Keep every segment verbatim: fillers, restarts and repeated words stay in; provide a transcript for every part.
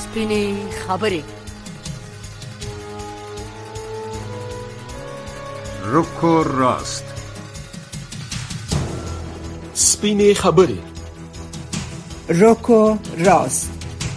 سپینې خبرې. روکو راست. سپینې خبرې. روکو راست.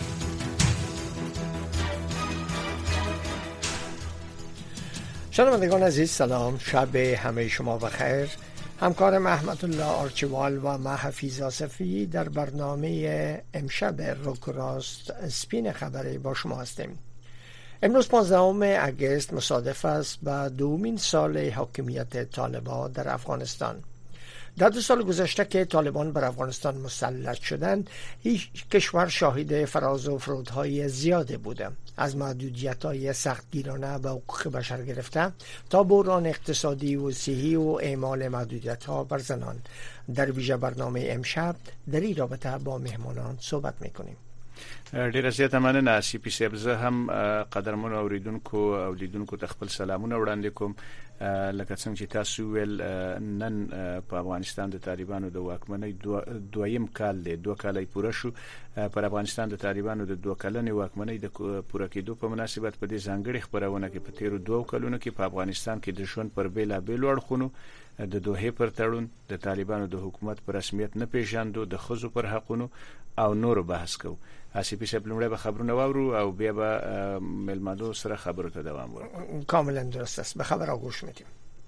شنوندگان عزیز سلام، شب همه شما بخیر. همکارم احمد الله آرچیوال و من حفیظ آصفی در برنامه امشب روکو راست سپین خبری با شما هستیم. امروز پانزدهم اگست مصادف است با دومین سال حاکمیت طالبان در افغانستان. در دو سال گذشته که طالبان بر افغانستان مسلط شدند، هیچ کشور شاهد فراز و فرودهای زیاده بوده، از محدودیت‌های سختگیرانه به حقوق بشر گرفته تا بحران اقتصادی و صحی و اعمال محدودیت‌ها بر زنان. در ویژه برنامه امشب در این رابطه با مهمانان صحبت می‌کنیم. ډیره زیاته مننه سی پی صاحب. زه هم قدرمنو اوریدونکو او لیدونکو ته خپل سلامونه وړاندې کوم. لکه څنګه چې تاسو ویل، نن په افغانستان د طالبانو د واکمنۍ دویم کال دی، دوه کال یې پوره شو. پر افغانستان د طالبانو د دوه کلنې واکمنۍ د پوره کېدو په مناسبت په دې ځانګړي خبرونه کې په تیرو دوه کلونو کې په افغانستان کې د ژوند پر بیلابیلو اړخونو د دوحې پر تړون، د طالبانو د حکومت پر رسمیت نه پیژندو، د ښځو پر حقونو او نورو بحث کوو. آسیپی صاحب، لومړی به خبرونه واورو او بیا به ملمدو سره خبرو ته دوام ورکړو. کاملا درست است. به خبر گوش میدیم.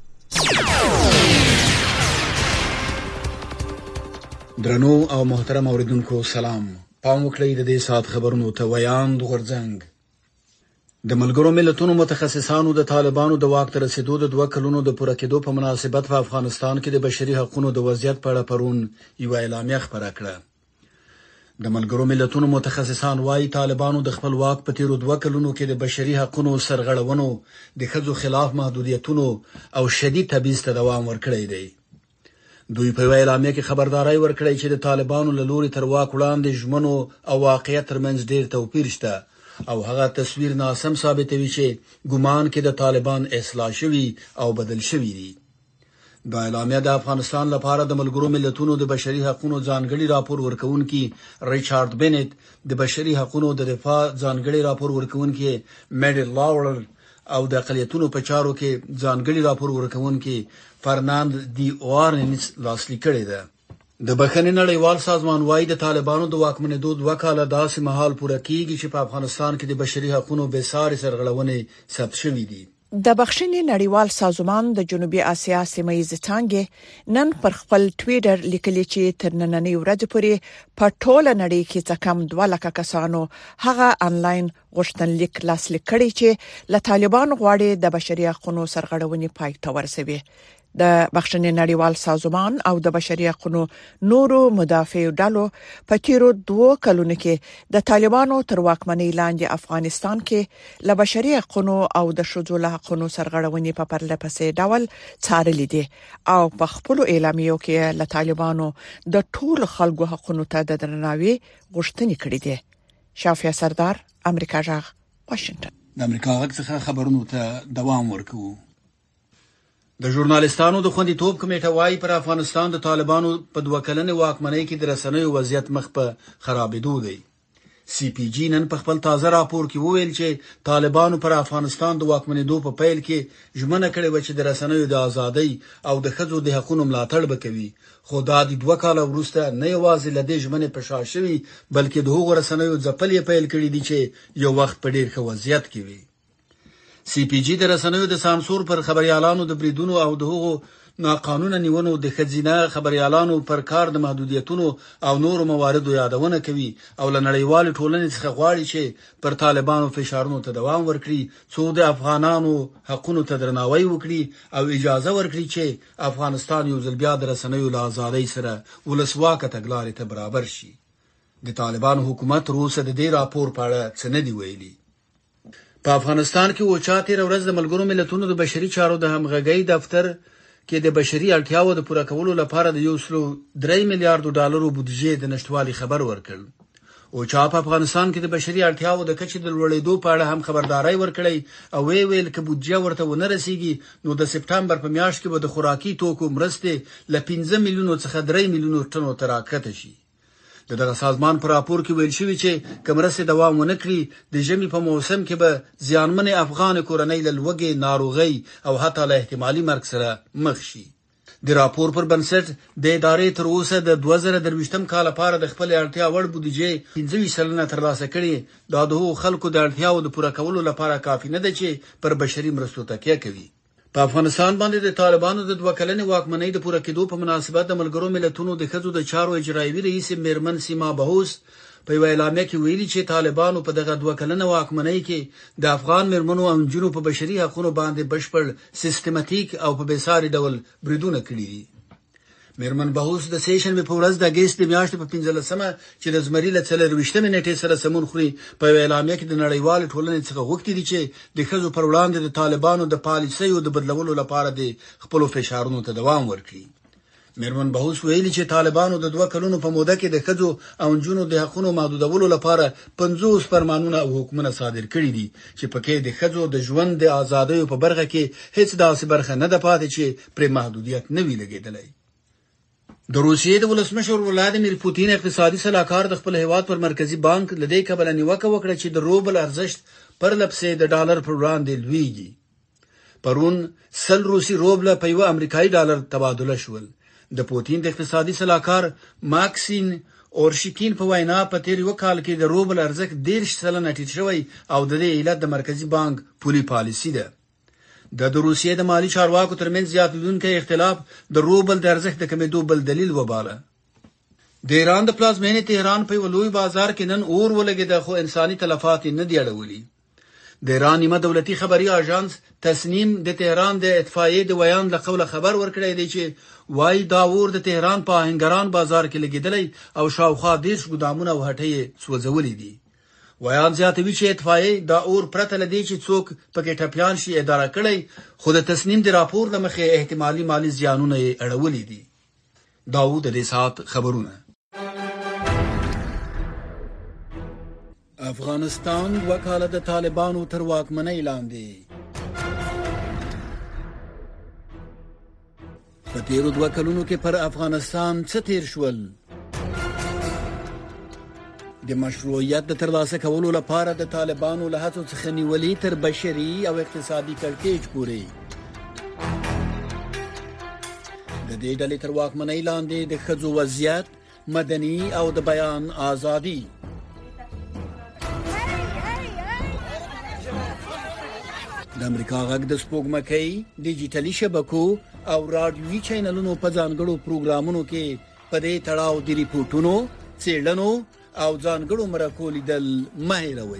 درنو او محترم اوریدونکو سلام. پام وکړئ د دې سات خبرونو ته. ویاند غورځنګ د ملګرو ملتونو متخصصانو د طالبانو د واک ته رسیدو د دوه کلونو د پوره کېدو په مناسبت په افغانستان کې د بشري حقوقو د وضعیت په اړه پرون یو اعلامیه خپره کړه. د ملګرو ملتونو متخصصان وايي طالبانو د خپل واک په تیرو دوه کلونو کې د بشري حقوقو سرغړونو، د ښځو خلاف محدودیتونو او شدید تبعیض ته دوام ورکړی دی. دوی په اعلامیه کې خبرداري ورکړې چې د طالبانو له لوري تر واک وړاندې ژمنو او واقعیت ترمنځ ډېر توپیر شته او هغه تصویر ناسم ثابتوي چې ګومان کې د طالبان اصلاح شوی او بدل شوی دی. دا اعلامیه د افغانستان لپاره د ملګرو ملتونو د بشري حقوقو ځانګړي راپور ورکونکي ریچارډ بینټ، د بشري حقوقو د دفاع ځانګړي راپور ورکونکي میډل لاور او د اقلیتونو په چارو کې ځانګړي راپور ورکونکي فرناند دی اورنس لاسلیک کړی ده. د بخښنې نړیوال سازمان وايي د طالبانو د واکمنېدو دوه کاله داسې مهال پوره کیږي چې په افغانستان کې د بشري حقوقو بې ساري سرغړونې ثبت شوې دي. د بخښنې نړیوال سازمان د جنوبي اسیا سیمه‌ییز څانګې نن پر خپل ټویټر لیکلي چې تر نننۍ ورځې پورې په ټوله نړۍ کې څه کم دوه لکه کسانو هغه انلاین غوښتنلیک لاسلیک کړی چې له طالبانو غواړي د بشري حقوقو سرغړونې پای ته ورسوي. د بخښنې نړیوال سازمان او د بشري حقوقو نورو مدافع ډلو په تیرو دوه کلونو کې د طالبانو تر واکمنۍ لاندې افغانستان کې له بشري حقوقو او د ښځو له حقوقو سرغړونې په پرله پسې ډول څارلې دي او په خپل اعلامیو کې له طالبانو د ټولو خلکو حقوقو ته د درناوي غوښتنې کړې دي. شافیا سردار، امریکا جغ، واشنگټن. د امریکا غږ څخه خبرونو ته دوام ورکوو. د ژورنالیستانو د خوندیتوب کمیټه وايي پر افغانستان د طالبانو په دوه کلنې واکمنۍ کې د رسنیو وضعیت مخ په خرابېدو دی. سی پی جی نن په خپل تازه راپور کې وویل چې طالبانو پر افغانستان د واکمنېدو په پیل کې ژمنه کړې و چې د رسنیو د ازادۍ او د ښځو د حقوقو ملاتړ به کوي، خو دا د دوه کاله وروسته نه یوازې له دې ژمنې په شا شوي بلکې د هغو رسنیو ځپل یې پیل کړي دي چې یو وخت په ډېر ښه وضعیت کې وي. سی پی جی د رسنیو د سانسور پر خبريالانو د بریدونو او د هغو ناقانونه نیونو د خزینه خبريالانو پر کار د محدودیتونو او نورو مواردو یادونه کوي او له نړیوال ټولنې څخه غواړي چې پر طالبانو فشارونو ته دوام ورکړي څو د افغانانو حقوقو ته درناوی وکړي او اجازه ورکړي چې افغانستان یو ځل بیا د رسنیو له ازادۍ سره ولسواکه تګلارې ته برابر شي. د طالبانو حکومت روسه د دې راپور په اړه څه نه دی ویلي. په افغانستان کې اوچا تیر ورځ د ملګرو ملتونو د بشري چارو د همغږۍ دفتر کې د بشري اړتیاو د پوره کولو لپاره د یو سلو درې میلیارډ ډالرو بودیجه د نشټوالي خبر ورکړ. اوچا په افغانستان کې د بشري اړتیاو د کچې د لوړېدو په اړه هم خبرداري ورکړې او وی ویل چې بودیجه ورته ونه رسیږي نو د سپټمبر په میاشت کې به د خوراکي توکو مرستې ل پنځه میلیونو څخه درې میلیونو ټنو ته راکته شي. د دغه سازمان پر راپور کې ویل شوی چې کمرسه دوام ونکړي د ژمي په موسم کې به زیانمن افغان کورنۍ له لوږې، ناروغۍ او حتی له احتمالي مرګ سره مخ شي. د راپور پر بنسټ د ادارې تر اوسه د دوه زره درویشتم کال لپاره د خپل اړتیا وړ بودیجه پنځه ویشت سلنه ترلاسه کړي. دا د هغو خلکو د اړتیاو د پوره کولو لپاره کافي نه ده چې پر بشري مرستو تکیه کوي. په افغانستان باندې د طالبانو د دوه کلنې واکمنۍ د پوره کېدو په مناسبت د ملګرو ملتونو د ښځو د چارو اجرایوي رئیس میرمن سیما بهوس په یوه اعلامیه کې ویلي چې طالبانو په دغه دوه کلنه واکمنۍ کې د افغان میرمنو او نجونو په بشري حقوقو باندې بشپړ سیستماتیک او په بېساري ډول بریدونه کړي دي. میرمن بهوس د سیشن په ورځ د اگست د میاشتې په پنځلسمه چې د زمري له څلرویشتمې نیټې سره سمون خوري په یوه اعلامیه کې د نړیوال ټولنې څخه غوښتي دي چې د ښځو پر وړاندې د طالبانو د پالیسیو د بدلولو لپاره د خپلو فشارونو ته دوام ورکړي. میرمن بهوس ویلي چې طالبانو د دوه کلونو په موده کې د ښځو او نجونو د حقوقو محدودولو لپاره پنځوس فرمانونه او حکمونه صادر کړي دي چې پکې د ښځو د ژوند د ازادۍ په برخه کې هیڅ داسې برخه نه ده پاتې چې پر محدودیت نه وي لګېدلی. د روسیې د ولسمشر ولادیمیر پوتین اقتصادي سلاکار د خپل هیواد پر مرکزی بانک لدې کبل نیوکه وکړه چې د روبل ارزښت پر لپسې د ډالر پر وړاندې لویږي. پرون سل روسي روبل په یو امریکایي ډالر تبادله شول. د پوتین د اقتصادي سلاکار ماکسین اورشیکین په وینا په تیر یو کال کې د روبل ارزښت دېرش سلنه ټیټ شوی او د دې علت د مرکزی بانک پولي پالیسي ده. د روسیې د مالی چارواکو ترمنځ زیاتېدونکی اختلاف د روبل د ارزښت د کمېدو بل دلیل وباله. د ایران د پلازمینې تهران په یو لوی بازار کې نن اور ولګېده خو انساني تلفات نه دي اړولي. د ایران نیمه دولتي خبري اژانس تسنیم د تهران د اطفائیې د ویان له قوله خبر ورکړی دی چې وای دا اور د تهران په آهنګران بازار کې لګېدلی او شاوخوا دېرش ګودامونه او هټۍ سوځولي دي. ویان زیاتوي چې اطفائیې دا اور پرته له دې چې څوک پکې ټپیان شي اداره کړی خو د تسنیم د راپور له مخې احتمالي مالي زیانونه یې اړولي دي. داود د دې ساعت خبرونه. افغانستان وکاله د طالبانو تر واکمنۍ لاندې په تیرو دوه کلونو کې پر افغانستان څه تیر شول؟ د مشروعیت د ترلاسه کولو لپاره د طالبانو له هڅو څخه نیولې تر بشري او اقتصادي کړکېچ پورې د دې ډلې تر واکمنۍ لاندې د ښځو وضعیت، مدني او د بیان ازادي. د امریکا غږ د سپوږمکۍ ډیجیټلي شبکو او رادیوي چینلونو په ځانګړو پروګرامونو کې په دې تړاو د ریپورتونو، څېړنو او ځانګړو مرکو لیدل مه هېروئ.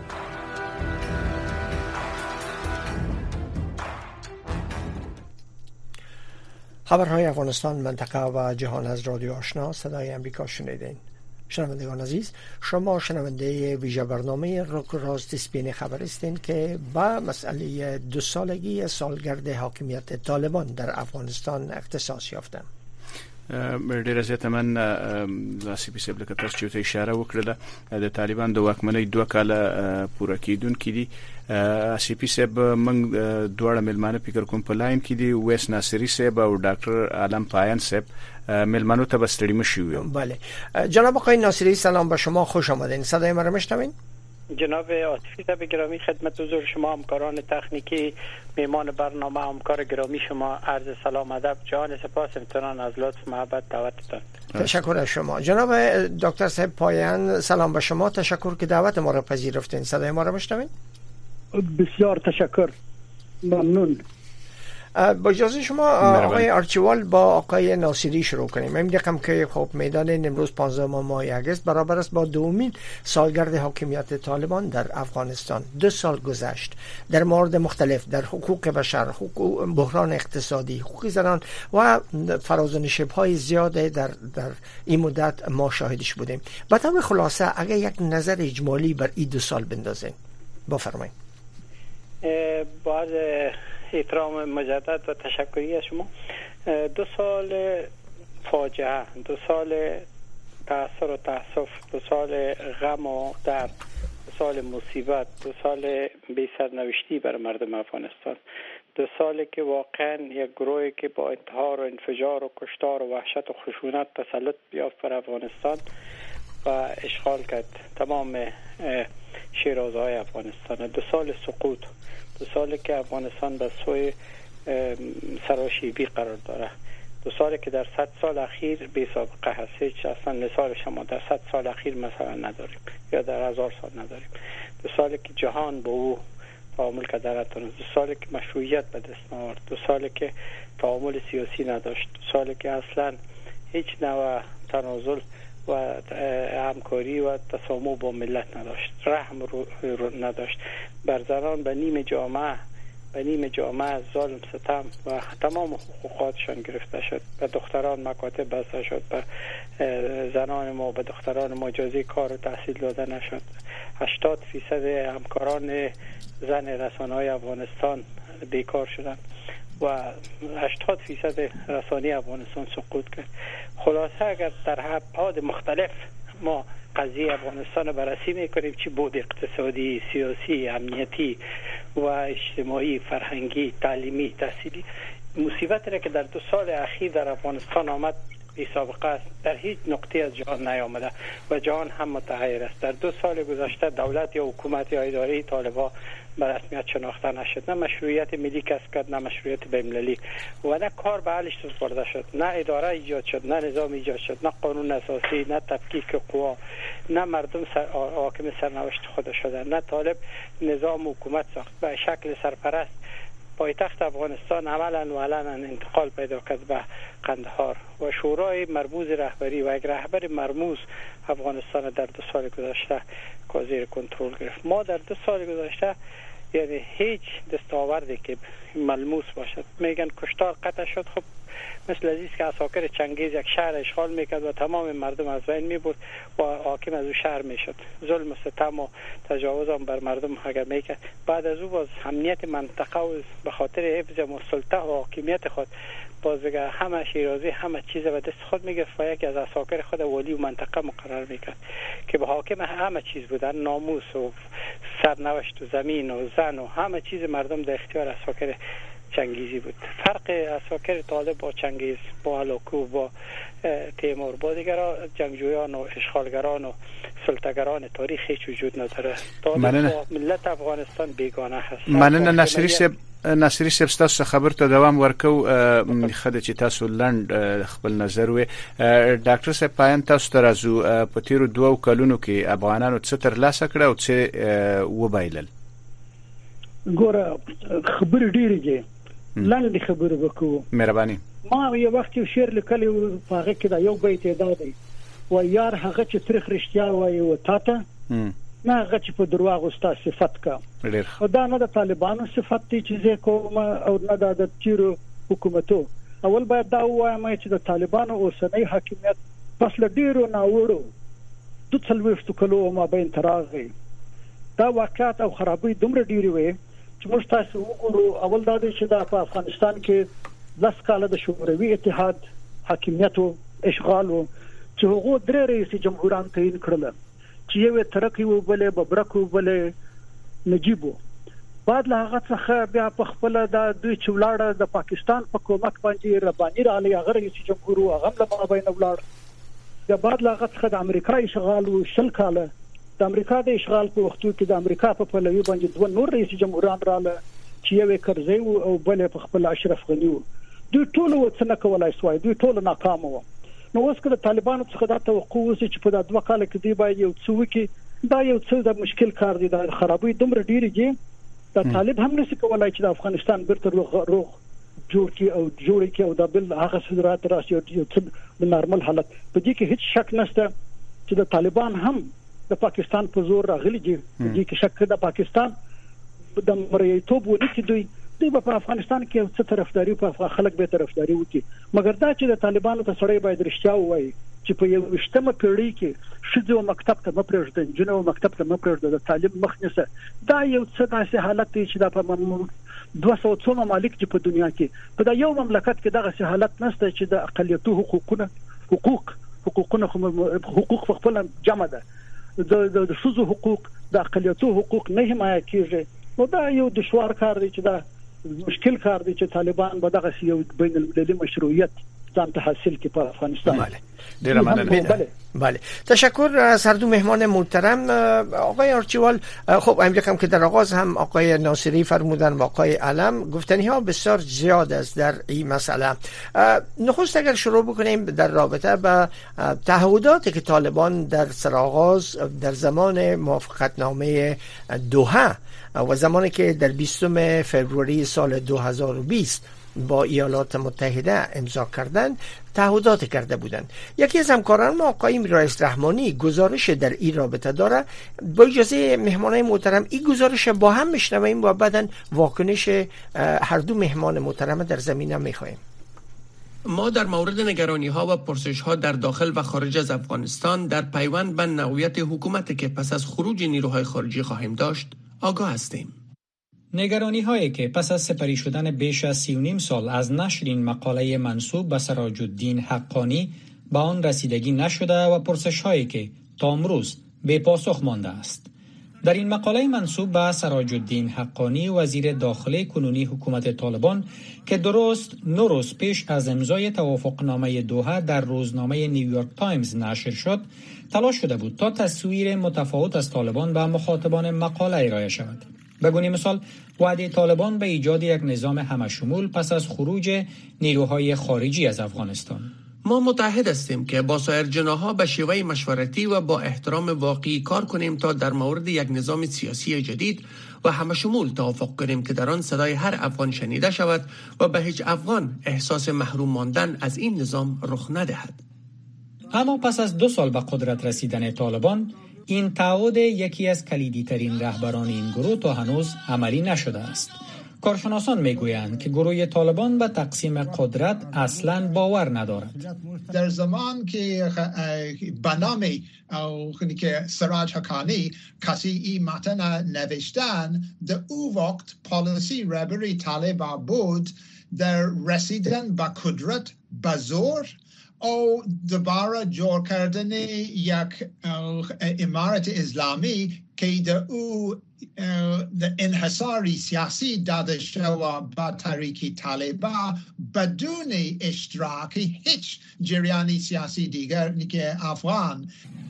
خبرهای افغانستان، منطقه و جهان از رادیو آشنا صدای امریکا شنیدین. شنوندگان عزیز، شما شنونده ویژه برنامه رک راست سپین خبر هستین که با مسئله دو سالگی سالگرد حاکمیت طالبان در افغانستان اختصاص یافته. ډیره زیاته من لاسي په سبب کتاس چې ته اشاره وکړه د طالبان د واکمنۍ دوه کاله پوره کیدونکې دي. سی پی سب من دوړه ملمانه فکر کوم په لاین کې دي، ویس ناصری صاحب او ډاکټر عالم پایان صاحب ملمانو ته بستړي مشوي. بله جناب آقای ناصری، سلام به شما، خوش آمدین. صدای ما رو میشنوین؟ جناب عاطفی صاحب گرامی، خدمت حضور شما، همکاران تکنیکی، میمان برنامه، همکار گرامی شما عرض سلام ادب، جان سپاس امتنان از لطف محبت دعوتتان. تشکر از شما. جناب دکتر صاحب پایان، سلام به شما، تشکر که دعوت ما را پذیرفتین. صدای ما را میشنوین؟ بسیار تشکر، ممنون. با اجازه شما آقای آرچیوال با آقای ناصری شروع کنیم. من میگم که خب میدان امروز پانزدهم ماه اگست برابر است با دومین سالگرد حاکمیت طالبان در افغانستان. دو سال گذشت، در موارد مختلف، در حقوق بشر، حقوق بحران اقتصادی، حقوق زنان و فراز و نشیب‌های زیاده در در این مدت ما شاهدش بودیم. به طور خلاصه اگه یک نظر اجمالی بر این دو سال بندازین بفرمایید. بعد احترام مجدد و تشکری از شما، دو سال فاجعه، دو سال تأثیر و تأسف، دو سال غم و درد، دو سال مصیبت، دو سال بی سرنوشتی بر مردم افغانستان، دو سالی که واقعا یک گروهی که با انتحار و انفجار و کشتار و وحشت و خشونت تسلط بیافت بر افغانستان و اشغال کرد تمام شیرازهای افغانستان. دو سال سقوط، دو سالی که افغانستان به سوی سراشیبی قرار داره، دو سالی که در صد سال اخیر بی سابقه هست، هیچ اصلا مثالش ما در صد سال اخیر مثلا نداریم یا در هزار سال نداریم. دو سالی که جهان با او تعامل کرده در دو سالی که مشروعیت به دست نآورد، دو سالی که تعامل سیاسی نداشت، دو سالی که اصلا هیچ نوع تنازل و همکاری و تسامح با ملت نداشت، رحم رو, رو نداشت بر زنان، به نیم جامعه به نیم جامعه ظلم ستم و تمام حقوقاتشان گرفته شد. به دختران مکاتب بسته شد، به زنان ما به دختران ما اجازه کار و تحصیل داده نشد. هشتاد فیصد همکاران زن رسانه‌های افغانستان بیکار شدند و هشتاد فیصد رسانه افغانستان سقوط کرد. خلاصه اگر در ابعاد مختلف ما قضیه افغانستان رو بررسی میکنیم، چی بود اقتصادی، سیاسی، امنیتی و اجتماعی، فرهنگی، تعلیمی، تحصیلی، مصیبتی را که در دو سال اخیر در افغانستان آمد بی سابقه است، در هیچ نقطه از جهان نیامده و جهان هم متحیر است. در دو سال گذشته دولت یا حکومت یا اداره طالبان به رسمیت شناخته نشد، نه مشروعیت ملی کسب کرد، نه مشروعیت بین‌المللی و نه کار به حلش سپرده شد، نه اداره ایجاد شد، نه نظام ایجاد شد، نه قانون اساسی، نه تفکیک قوا، نه مردم سر حاکم سرنوشت خود شدند، نه طالب نظام حکومت ساخت. به شکل سرپرست پایتخت افغانستان عملا و علنا انتقال پیدا کرد به قندهار و شورای مرموز رهبری و یک رهبر مرموز افغانستان در دو سال گذشته زیر کنترل گرفت. ما در دو سال گذشته یعنی هیچ دستاوردی که ملموس باشد، میگن کشتار قطع شد، خب مثل عزیز که عساکر چنگیز یک شهر اشغال میکرد و تمام مردم از بین میبرد و حاکم از او شهر میشد، ظلم و ستم و تجاوز هم بر مردم اگر میکرد، بعد از او باز امنیت منطقه و به خاطر حفظ سلطه و حاکمیت خود باز بگه همه شیرازی همه چیز به دست خود میگرفت و یکی از عساکر خود ولی و منطقه مقرر میکرد که به حاکم همه چیز بودن، ناموس و سرنوشت و زمین و زن و همه چیز مردم در اختیار عساکر چنگیزی بود. فرق عساکر طالب با چنگیز، با هلاکو، با تیمور، با دیگر جنگجویان و اشغالگران و سلطه‌گران تاریخ هیچ وجود نداره. طالب با ملت افغانستان بیگانه هست. مننه ناصری صاحب. ناصری صاحب تاسو خبر ته دوام ورکو خدای چې تاسو لند خپل نظر و ډاکټر صاحب پاین تاسو ترازو په تیرو دوو کلونو کې افغانانو څه تر لاسه کړه او څه وبایلل. ګوره خبر ډیره دي، لاندې خبره وکړو. مهرباني. ما یو وخت یو شعر لیکلی و په هغه کې دا یو بیت دا دی و یار هغه چې تاریخ رښتیا وایي و تاته نه هغه چې په درواغ ستا صفت کا. دا نه د طالبانو صفت دی چې زه کوم او نه د تیرو حکومتو. اول باید دا وایم چې د طالبانو اوسنۍ حاکمیت پس له ډیرو ناوړو د څلوېښتو کلو مابین تراغی دا واقعات او خرابې دومره ډیرې وي چې موږ تاسو وګورو. اول دا دی چې دا په افغانستان کې لس کاله د شوروي اتحاد حاکمیت او اشغال او چې هغه درې رئیس جمهوران تعیین کړل چې یو ترقی و بلې ببرک و بلې نجیب و. بعد له هغه څخه بیا په خپل د دوی چولاړه د پاکستان په کومک باندې رباني را لې هغه رئیس جمهور او هغه له مابین ولاړ. بیا بعد له هغه څخه د امریکا اشغال او شل کاله د امریکا د اشغال په وختو کې د امریکا په پلوي باندې دوه نور رئیس جمهوران رااله چې یو کرزی او بل په خپل اشرف غنی و. دوی ټول وڅنه کولای شوی، دوی ټول ناکام وو. نو اوس که د طالبانو څخه دا توقع وسی چې په دا دوه کال کې دی باید یو څه وکړي، دا یو څه د مشکل کار دی. د خرابې دومره ډیرې دي دا طالب هم نشي کولای چې د افغانستان بیرته روغ روغ جوړ کړي او جوړ کړي او د بل هغه صدرات راشي او یو څه د نارمل حالت. په دې کې هیڅ شک نشته چې د طالبان هم د پاکستان په زور راغلي دي. په دې کې شک د پاکستان د مریتوب ونی دوی دوی په افغانستان کې څه طرفداري په خلک به طرفداري وکړي، مګر دا چې د طالبانو ته سړی باید رښتیا ووایي چې په یو وشتمه پیړۍ کې ښځو مکتب ته مه پرېږده، نجونو مکتب ته مه پرېږده، د تعلیم مخ نیسه. دا یو څه داسې حالت دی چې دا په دوه سوه څو ممالک چې په دنیا کې په دا یو مملکت کې دغسې حالت نشته چې د اقلیتو حقوقونه حقوق حقوقونه حقوق په خپله جمع ده، د ښځو حقوق د اقلیتو حقوق نه حمایه کېږي. نو دا یو دشوار کار دی چې دا مشکل کار دی چې طالبان به دغه یو بین المللي مشروعیت افغانستان ته حاصل کی په افغانستان. بله ډیر مننه. بله بله تشکر از هر دو مهمان محترم. آقای آرچیوال، خب امریکا هم که در آغاز هم آقای ناصری فرمودن و آقای علم گفتنی ها بسیار زیاد است در این مسئله. نخست اگر شروع بکنیم در رابطه با تعهداتی که طالبان در سرآغاز در زمان موافقتنامه دوحه و زمانی که در بیستم فوریه سال دو هزار و بیست با ایالات متحده امضا کردن تعهدات کرده بودند. یکی از همکاران ما آقای میرایس رحمانی گزارش در این رابطه داره. با اجازه مهمانای محترم این گزارش با هم میشنویم و بعداً واکنش هر دو مهمان محترم در زمینه میخوایم. ما در مورد نگرانی ها و پرسش ها در داخل و خارج از افغانستان در پیوند به نوعیت حکومتی که پس از خروج نیروهای خارجی خواهیم داشت آگاه هستیم. نگرانی هایی که پس از سپری شدن بیش از سی و نیم سال از نشر این مقاله منسوب به سراج الدین حقانی به آن رسیدگی نشده و پرسش هایی که تا امروز بے پاسخ مانده است. در این مقاله منسوب به سراج الدین حقانی وزیر داخلی کنونی حکومت طالبان که درست نه روز پیش از امضای توافقنامه دوحه در روزنامه نیویورک تایمز نشر شد، تلاش شده بود تا تصویر متفاوت از طالبان به مخاطبان مقاله ارائه شود. به گونه مثال وعده طالبان به ایجاد یک نظام همشمول پس از خروج نیروهای خارجی از افغانستان. ما متعهد هستیم که با سایر جناح‌ها به شیوه مشورتی و با احترام واقعی کار کنیم تا در مورد یک نظام سیاسی جدید و همشمول توافق کنیم که در آن صدای هر افغان شنیده شود و به هیچ افغان احساس محروم ماندن از این نظام رخ ندهد. اما پس از دو سال به قدرت رسیدن طالبان، این تعهد یکی از کلیدی ترین رهبران این گروه تا هنوز عملی نشده است. کارشناسان میگویند که گروه طالبان به تقسیم قدرت اصلاً باور ندارد. در زمان که به نام که سراج حقانی کسی این متن نوشتن، در او وقت پالیسی رهبری طالبان بود در رسیدن به قدرت به زور او دوباره جور کردن یک امارت اسلامی که در او انحصاری سیاسی داده شود به طریق طالبان بدون اشتراک هیچ جریانی سیاسی دیگر که افغان.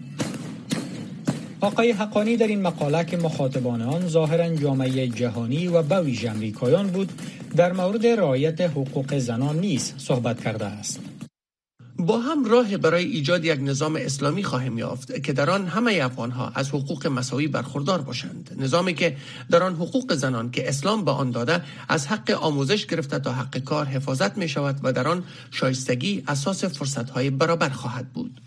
آقای حقانی در این مقاله که مخاطبان آن ظاهراً جامعه جهانی و به ویژه آمریکایان بود، در مورد رعایت حقوق زنان نیز صحبت کرده است. با هم راه برای ایجاد یک نظام اسلامی خواهیم یافت که در آن همه افغان‌ها از حقوق مساوی برخوردار باشند. نظامی که در آن حقوق زنان که اسلام به آن داده از حق آموزش گرفته تا حق کار حفاظت می شود و در آن شایستگی اساس فرصت‌های برابر خواهد بود.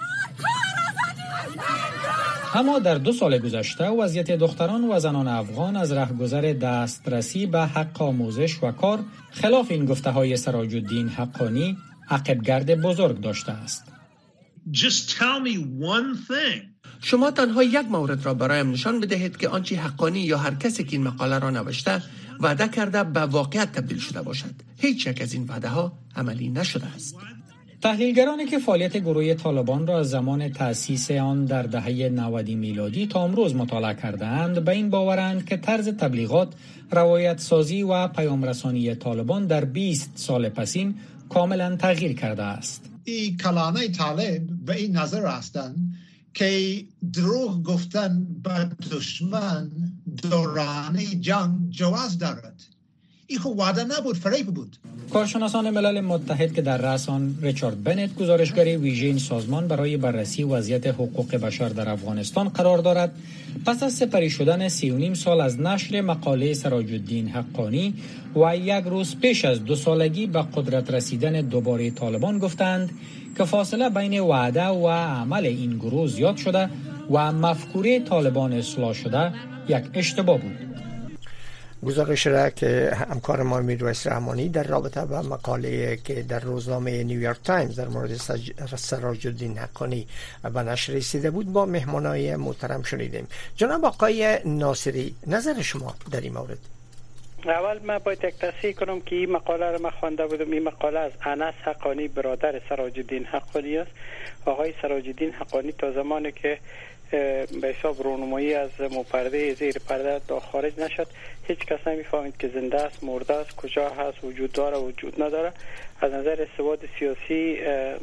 اما در دو سال گذشته وضعیت دختران و زنان افغان از رهگذر دسترسی به حق آموزش و کار خلاف این گفته‌های سراج الدین حقانی عقبگرد بزرگ داشته است. Just tell me one thing. شما تنها یک مورد را برایم نشان بدهید که آنچه حقانی یا هر کسی که این مقاله را نوشته وعده کرده به واقعیت تبدیل شده باشد. هیچ یک از این وعده ها عملی نشده است. تحلیلگرانی که فعالیت گروه طالبان را از زمان تأسیس آن در دهه نود میلادی تا امروز مطالعه کرده‌اند به این باورند که طرز تبلیغات، روایت سازی و پیام رسانی طالبان در بیست سال پسین کاملا تغییر کرده است. این کلانه طالب به این نظر هستند که دروغ گفتن به دشمن دوران جنگ جواز دارد. این خود وعده نبود، فریب بود. کارشناسان ملل متحد که در رأس آن ریچارد بنت گزارشگر ویژه این سازمان برای بررسی وضعیت حقوق بشر در افغانستان قرار دارد، پس از سپری شدن سی و نیم سال از نشر مقاله سراج الدین حقانی و یک روز پیش از دو سالگی به قدرت رسیدن دوباره طالبان گفتند که فاصله بین وعده و عمل این گروه زیاد شده و مفکوره طالبان اصلاح شده یک اشتباه بود. گزارش را که همکار ما میرایس رحمانی در رابطه با مقاله که در روزنامه نیویورک تایمز در مورد سراج الدین حقانی به نشر رسیده بود با مهمانای محترم شنیدیم. جناب آقای ناصری، نظر شما در این مورد؟ اول من باید یک تصحیح کنم که این مقاله را من خوانده بودم. این مقاله از انس حقانی برادر سراج الدین حقانی است. آقای سراج الدین حقانی تا زمانی که به حساب رونمایی از مپرده زیر پرده تا خارج نشد. هیچ کس نمیفهمید که زنده است، مرده است، کجا هست، وجود داره، وجود نداره. از نظر سواد سیاسی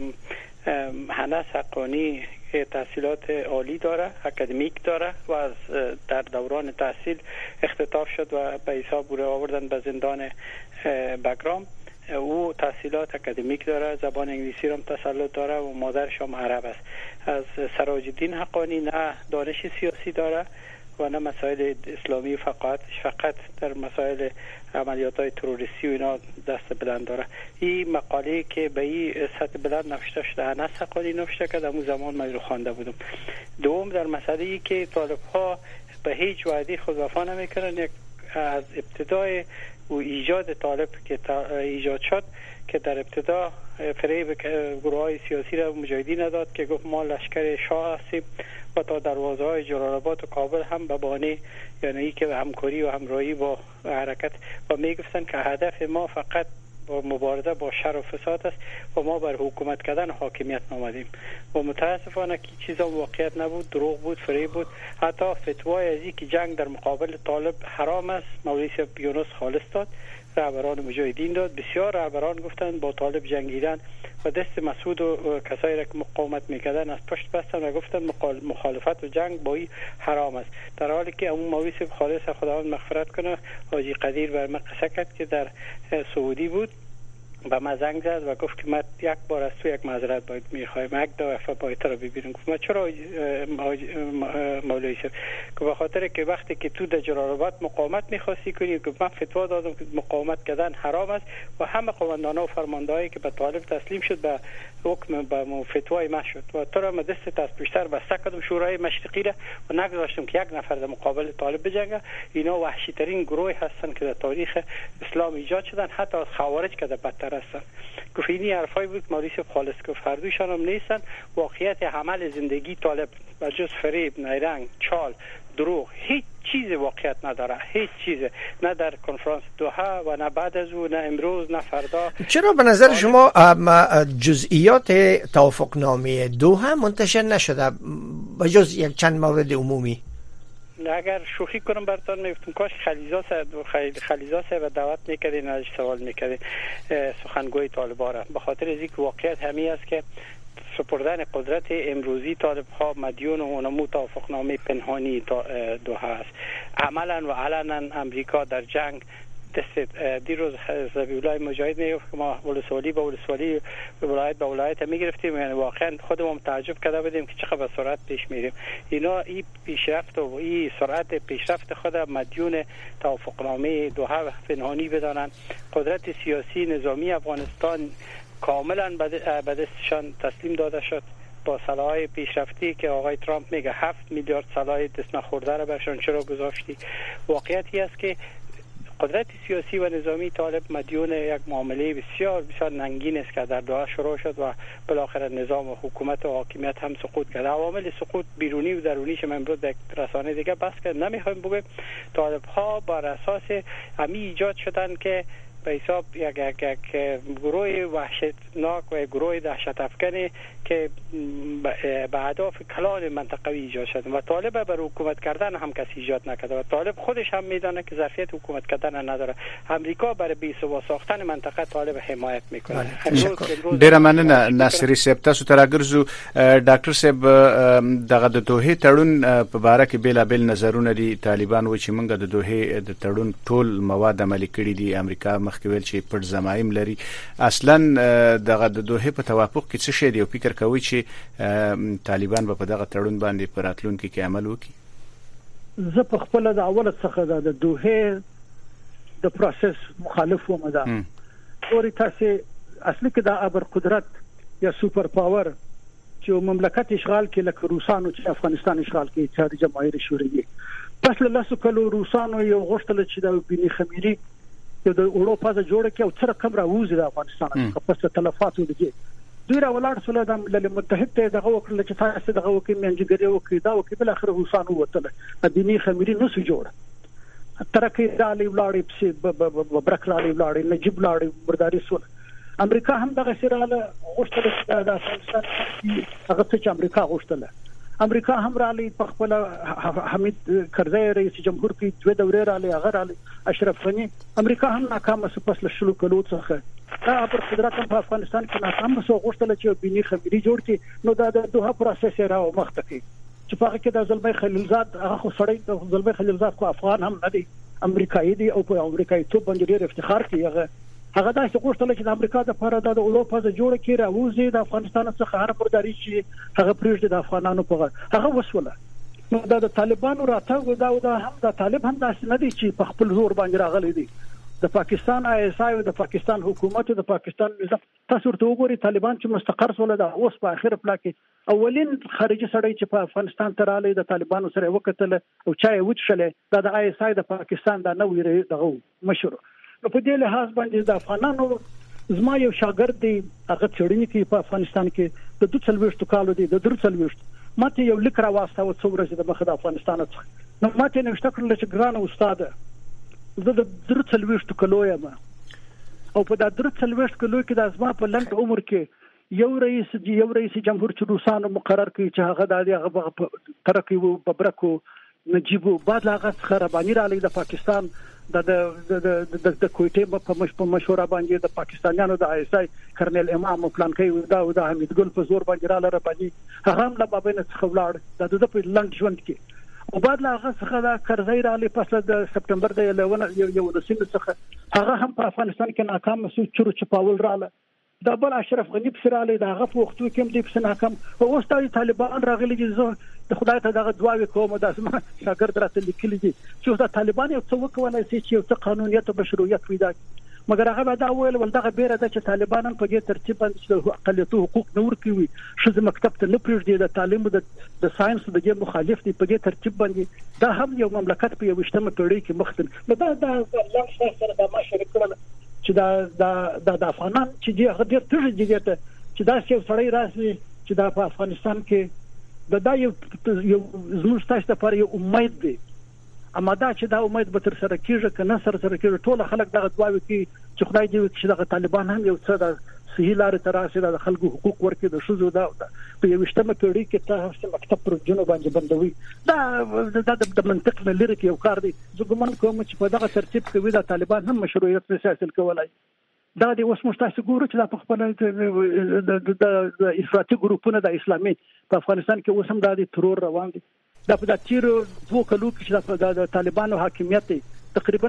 هنس حقانی که تحصیلات عالی داره، اکادمیک داره و از در دوران تحصیل اختطاف شد و به حساب او را آوردن به زندان بگرام. او تحصیلات اکادمیک داره، زبان انگلیسی را تسلط داره و مادرش هم عرب است. از سراج الدین حقانی نه دانش سیاسی داره و نه مسائل اسلامی، فقط فقط در مسائل عملیات های تروریستی و اینا دست بلند داره. این مقاله که به این سطح بلند نوشته شده هنس حقانی نوشته که در اون زمان من رو خوانده بودم. دوم در مسئله ای که طالب ها به هیچ وعده خود وفا نمیکنن. یک از ابتدای و ایجاد طالب که ایجاد شد که در ابتدا فریب گروه های سیاسی را مجاهدین نداد که گفت ما لشکر شاه هستیم و تا دروازه های جلال آباد و کابل هم به بهانه یعنی ای که همکاری و همراهی با حرکت و میگفتن که هدف ما فقط با مبارزه با شر و فساد است و ما بر حکومت کردن حاکمیت آمدیم و متاسفانه که چیزا واقعیت نبود، دروغ بود، فریب بود. حتی فتوای از اینکه جنگ در مقابل طالب حرام است مولوی صاحب یونس خالص داد، رهبران مجاهدین داد. بسیار رهبران گفتند با طالب جنگیدن و دست مسعود و کسایی را که مقاومت میکردن از پشت بستن و گفتن مخالفت و جنگ با این حرام است، در حالی که اون مولوی صاحب خالص خداوند مغفرت کنه حاجی قدیر بر من قصه کرد که در سعودی بود به من زنگ زد و گفت که من یک بار از تو یک معذرت باید میخوایم، یک دو دفعه باید تو را ببینم. گفت من چرا مولوی صاحب؟ که به خاطر که وقتی که تو در جلال آباد مقاومت میخواستی کنی که من فتوا دادم که مقاومت کردن حرام است و همه قومندانا و فرماندهایی که به طالب تسلیم شد به حکم به فتوای من شد و تو را من دست از پشتر بسته کردم شورای مشرقی را و نگذاشتم که یک نفر در مقابل طالب بجنگه. اینا وحشی ترین گروهی هستن که در تاریخ اسلام ایجاد شدن، حتی از خوارج که در بدتر هستن. گفت اینی حرفای بود مولوی صاحب خالص گفت هر دویشان هم نیستن. واقعیت عمل زندگی طالب بجز فریب، نیرنگ، چال، دروغ هیچ چیز واقعیت نداره، هیچ چیز، نه در کنفرانس دوحه و نه بعد از او، نه امروز، نه فردا. چرا به نظر شما جزئیات توافقنامه دوحه منتشر نشده بجز یک چند مورد عمومی؟ اگر شوخی کنم براتون میگفتم کاش خلیزا خلیزا و دعوت میکردین ازش سوال میکردین سخنگوی طالبا را، به خاطر از اینکه واقعیت همین است که سپردن قدرت امروزی طالب ها مدیون و نمو توافقنامه پنهانی دوحه است. عملا و علنا امریکا در جنگ دست دیروز ذبیح‌الله مجاهد میگفت که ما ولسوالی به ولسوالی به ولایت به ولایت میگرفتیم، یعنی واقعا خودمون تعجب کرده بودیم که چقدر به سرعت پیش میریم. اینا این پیشرفت و این سرعت پیشرفت خود مدیون توافقنامه دوحه پنهانی بدانند. قدرت سیاسی نظامی افغانستان کاملا به دستشان تسلیم داده شد با سلاح‌های پیشرفتی که آقای ترامپ میگه هفت میلیارد سلاح دست نخورده را برشان چرا گذاشتی. واقعیتی است که قدرت سیاسی و نظامی طالب مدیون یک معامله بسیار بسیار ننگین است که در دوحه شروع شد و بالاخره نظام و حکومت و حاکمیت هم سقوط کرد. عوامل سقوط بیرونی و درونیش من امروز در رسانه دیگه بس که نمیخوایم بگیم. طالب ها بر اساس همی ایجاد شدن که به حساب یک یک یک گروه وحشتناک و گروه دهشت افکنی که به اهداف کلان منطقوی ایجاد شد و طالب بر حکومت کردن هم کسی ایجاد نکرده و طالب خودش هم میدانه که ظرفیت حکومت کردن نداره. امریکا برای بی‌ثبات ساختن منطقه طالب حمایت میکنه. ډیره مننه ناصری صاحب، تاسو تر اگرزو ډاکټر صاحب دغه د دوحې تړون په باره کې بیلابل نظرونه دي. طالبان و چې موږ د دوحې د تړون ټول مواد عملي کړي دي، امریکا مخکې ویل چې پټ زمایم لري. اصلا دغه د دوحې په توافق کې څه شی دی او فکر کوي چې طالبان به په دغه تړون باندې په راتلونکي کې عمل وکړي؟ زه په خپل د اول څخه د دوحې د پروسس مخالف وم. دا ورې تاسو اصلي کې د ابر قدرت یا سوپر پاور چې مملکت اشغال کې لکه روسانو چې افغانستان اشغال کې اتحاد جماهیر شوروي پس له لاسو کلو روسانو یو غوښتل چې د بني خمیری د اروپا د جوړ کې او تر کوم راوځي د افغانستان په څه تلفاتو دي دوی را ولاړ سول د ملل متحد ته دغه وکړل چې تاسو دغه وکړي منځګړی وکړي دا وکړي بل اخر روسانو وته د بني خمیری نو سو جوړ ترکه دالي ولاړې په برکلالي ولاړې نجيب ولاړې برداري سول. امریکا هم دغه سراله غوښتل چې د افغانستان هغه څه چې امریکا غوښتل امریکا هم رالی په خپل حمید کرزی رئیس جمهور کې دوه دورې رالی هغه رالی اشرف غنی امریکا هم ناکامه سو پس له شلو کلو څخه دا پر قدرت په افغانستان کې ناکامه سو غوښتل چې بینی خبري جوړ کړي نو دا د دوه پروسس راو مخته کوي چې په هغه کې د زلمي خلیلزاد هغه خو سړی د زلمي خلیلزاد خو افغان هم نه دی امریکایي دی او په امریکایي ته باندې ډېر افتخار کوي هغه هغه دا چې غوښتل چې د امریکا د لپاره د اروپا د جوړ کړي راوځي د افغانستان څخه هر برداري چې هغه پریږدي د افغانانو په هغه وسوله نو دا د طالبانو راتګ دا د هم د طالب هم داس نه دي چې په خپل زور باندې راغلي دي د پاکستان آی اس آی او د پاکستان حکومت او د پاکستان نظام تاسو ورته وګورئ طالبان چې مستقر سول دا اوس په اخر پلا کې اولین خارجي سړی چې په افغانستان ته رالی د طالبانو سره وکتل او چا یې وچشله دا د آی اس آی د پاکستان د نوې دغه مشر نو په دې لحاظ باندې د افغانانو زما یو شاګرد دی هغه چړنی کې په افغانستان کې د دوه څلويشت کالو دی د درو څلويشت ماته یو لیک راواسته او څو ورځې د مخه د افغانستان څخه نو ماته نوښته کړل چې ګران استاد زه د درو څلويشت کالو یم او په دا درو څلويشت کالو کې د ازما په لنډ عمر کې یو رئیس یو رئیس جمهور چې روسانو مقرر کړي چې هغه د هغه ترقی او ببرکو نجیب بعد هغه خرابانی را لید د پاکستان د د د د کوټې په مش په مشوره باندې د پاکستانیانو د آی اس آی کرنل امام پلان کوي دا د حمید ګل په زور باندې را لره باندې هغه هم لا بابینه څخه ولاړ د د په لنډ ژوند کې او بعد لا هغه څخه د کرزی را لې پس د سپټمبر د یو یو لسمه څخه هغه هم په افغانستان کې ناکام شو چورو چپاول رااله دا بل اشرف غنی په سره لې دا هغه په وختو کې هم د پس ناکام او اوس د طالبان راغلي چې د خدای ته دغه دعاوې کوم د اسمه شاګرد راته لیکلي دي چې د طالبان یو څه وکولای شي چې یو څه قانونیت او بشریت پیدا کړي مګر هغه دا ویل ول دغه بیره د چې طالبان په دې ترتیب باندې اقلیتو حقوق نور کوي شزه مکتب ته نه پریږدي د تعلیم د د ساينس د دې مخالف دي په دې ترتیب باندې دا هم یو مملکت په یو شتمه پیړۍ کې مختلف نو دا د لږ سره د ما شریک کړل چې دا د د افغانان چې دې هغه ډېر تر دې ته چې دا څو سړی راسي چې دا په افغانستان کې دا دا یو یو زموږ تاسو لپاره یو امید دی اما دا چې دا امید به تر سره کیږي کنه سره سره کیږي ټول خلک دغه دعاوي کوي چې خدای دې چې دغه طالبان هم یو څه د صحیح لار ته راشي د خلکو حقوق ورکړي د شوزو دا په یو شتمه پیړۍ کې تاسو مکتب پر جنوب باندې بندوي دا د منطق نه لري یو کار دی زه ګومان کوم چې په دغه ترتیب کې د طالبان هم مشروعیت نه حاصل کولای دا د اوس مشتاسو ګورو چې د خپل د افراطي ګروپونو د اسلامي په افغانستان کې اوس هم د ترور روان دي دا په تیر دوه کلو کې چې د طالبانو حاکمیت تقریبا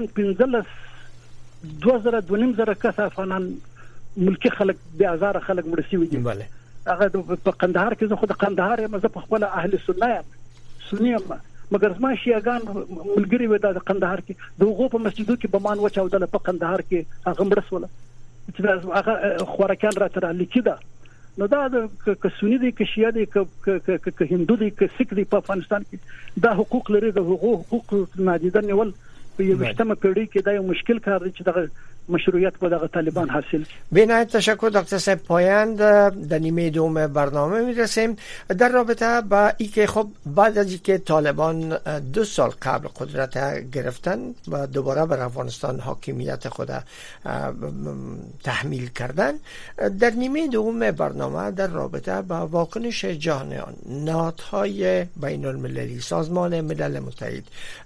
پنځلس دوه زره دوه نیم زره کس افغانان ملکی خلک د هزار خلک مړ شوي دي bale هغه په قندهار کې زه خو د قندهار یم زه په خپل اهل سنت یم سنی یم مګر زما شیعاګان ملګری و د قندهار کې دغه په مسجدو کې بمان وچاودل په قندهار کې هغه مړسول چې هغه خوراکان را تر لیکيده نو دا د سنی دي که شیعه دي که که هندو دي که سیک دي په افغانستان کې دا حقوق لري د حقوق نادیده نیول په یو مجتمع پیړۍ کې دا یو مشکل کار دی چې دغه مشروعیت با دغه طالبان حاصل بنهایت تشکر دکتر صاحب. پایان در نیمه دوم برنامه میرسیم در رابطه با اینکه خب بعد از اینکه طالبان دو سال قبل قدرت گرفتن و دوباره بر افغانستان حاکمیت خود تحمیل کردن در نیمه دوم برنامه در رابطه با واکنش جهانیان نهادهای بین المللی سازمان ملل متحد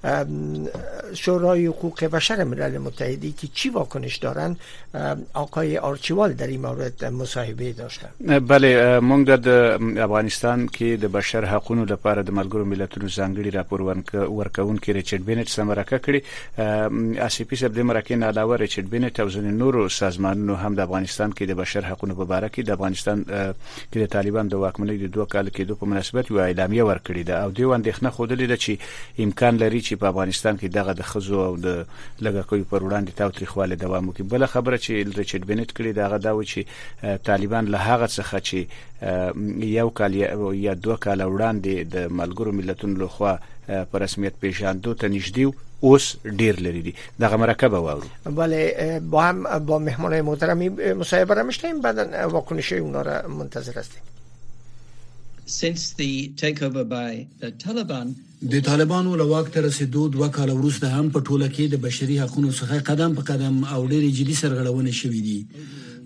شورای حقوق بشر ملل متحدی که چی واکنش دارن آقای آرچیوال در این مورد مصاحبه داشتن. بله موږ د افغانستان کې د بشر حقوقو لپاره د ملګرو ملتونو ځانګړي راپور ورکونکي ریچارډ بینټ سمراکه کړی اسی پی سب د مرکه علاوه ریچارډ بینټ او ځینې نورو سازمانونو هم د افغانستان کې د بشر حقوقو په اړه کې د افغانستان کې د طالبان د واکمنۍ د دوه کال کې د په مناسبت یو اعلامیه ورکړې ده او دوی اندېښنه خوده ده چې امکان لري چې په افغانستان کې دغه د خزو او د لګکوي پر وړاندې تاوتریخواله دوام وکړي. بل خبره چې ریچارډ بینټ کړی دغه دا و چې طالبان له هغه څخه چې یو کال یا دوه کال وړاندې د ملګرو ملتونو لخوا په رسمیت پیژاندو ته نږدې اوس ډیر لري دي دغه مرکب واورو. بله با هم با مهمانای محترمی مصاحبه را میشنیم بعدن واکنش اونا را منتظر هستیم. Since the takeover by the Taliban د طالبانو له واک ته رسیدو دوه کال وروسته هم په ټوله کې د بشري حقوقو څخه قدم په قدم او ډېر جدي سرغړونې شوې دي.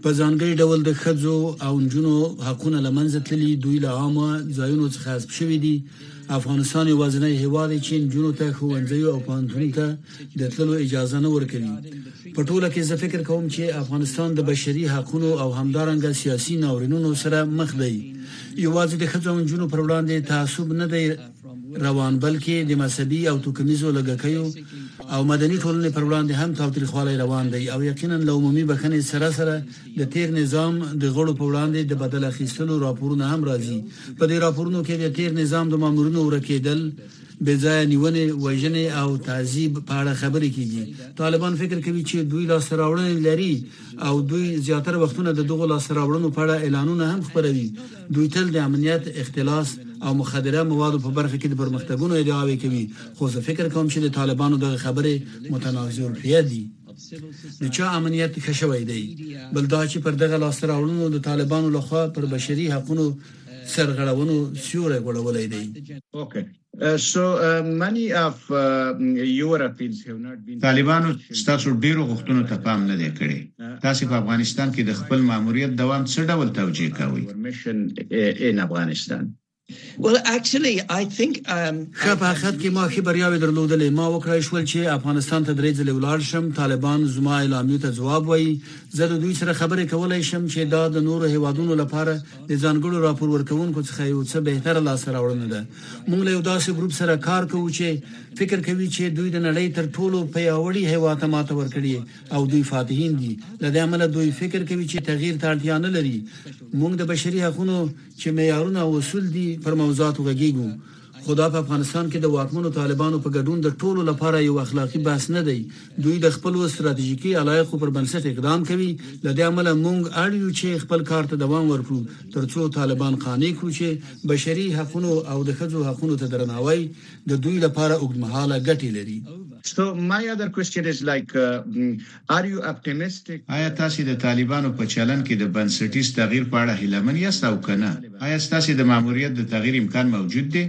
په ځانګړي ډول د ښځو او نجونو حقوقونه لمنځه تللي، دوی له عامه ځایونو څخه حذف شوي دي. افغانستان یوازینی هیواد دی چې نجونو ته ښوونځیو او پوهنتونونو ته د تللو اجازه نه ورکوي. په ټوله کې زه فکر کوم چې افغانستان د بشري حقوقو او همدارنګه سیاسي ناورینونو سره مخ دی. یوازې د ښځو او نجونو پر وړاندې تعصب نه دی روان، بلکې د مذهبي او توکمیزو لږکیو او مدني ټولنې پر وړاندې هم تاوتریخوالی روان دی او یقینا له عمومي بخښنې سره سره د تیر نظام د غړو په وړاندې د بدل اخیستلو راپورونه هم راځي. په دې راپورونو کې د تیر نظام د مامورینو ورکېدل، بې ځایه نیونې، وژنې او تعذیب په اړه خبرې کیږي. طالبان فکر کوي چې دوی لاسته راوړنې لري او دوی زیاتره وختونه د دغو لاسته راوړنو په اړه اعلانونه هم خپروي. دوی تل د امنیت، اختلاس او مخدره موادو په برخه کې د پرمختګونو ادعاوې کوي، خو زه فکر کوم چې د طالبانو دغه خبرې متنازع الفیه دي. د چا امنیت ښه شوی دی، بل دا چې پر دغه لاسته راوړنو د طالبانو لخوا پر بشري حقوقو سرغړونو سیوری غوړولی دی. Okay. Uh, so uh, many of uh, your appeals have not been. طالبانو ستاسو ډیرو غوښتنو ته پام نه دی کړی. تاسو په افغانستان کې د خپل ماموریت دوام څه ډول توجیه کوئ؟ Mission in Afghanistan. Well, actually, I think um خو په حقیقت کې ما خې بریاوې درلودلې. ما وکړای شول چې افغانستان ته درې ځلې ولاړ شم. طالبان زما اعلامیو ته ځواب وایي. زه د دوی سره خبرې کولای شم چې دا د نورو هیوادونو لپاره د ځانګړو راپور ورکوونکو څخه یو څه بهتره لاسته راوړنه ده. موږ له یو داسې ګروپ سره کار کوو چې فکر کوي چې دوی د نړۍ تر ټولو پیاوړي هیواد ته ماته ورکړي او دوی فاتحین دي. له دې امله دوی فکر کوي چې تغییر ته اړتیا نه لري. موږ د بشري حقوقو چې معیارونه او اصول دي پر موضوعاتو غږیږو. خدا په افغانستان کې د واکمنو طالبانو په ګډون د ټولو لپاره یو اخلاقی بحث نه دی. دوی د خپل ستراتیژیکي علایقو پر بنسټ اقدام کوي. له دې امله موږ اړیو چې خپل کار ته دوام ورکړو ترڅو طالبان قانع کړو چې بشري حقوقو او د ښځو حقوقو ته درناوی د دوی لپاره اوږدمهاله ګټې لري. So my other question is like uh, are you optimistic؟ آیا تاسو د طالبانو په چلن کې د بنسټیز تغییر په اړه هیلمن یاست او کنه؟ آیا تاسو د ماموریت د تغییر امکان موجود دی؟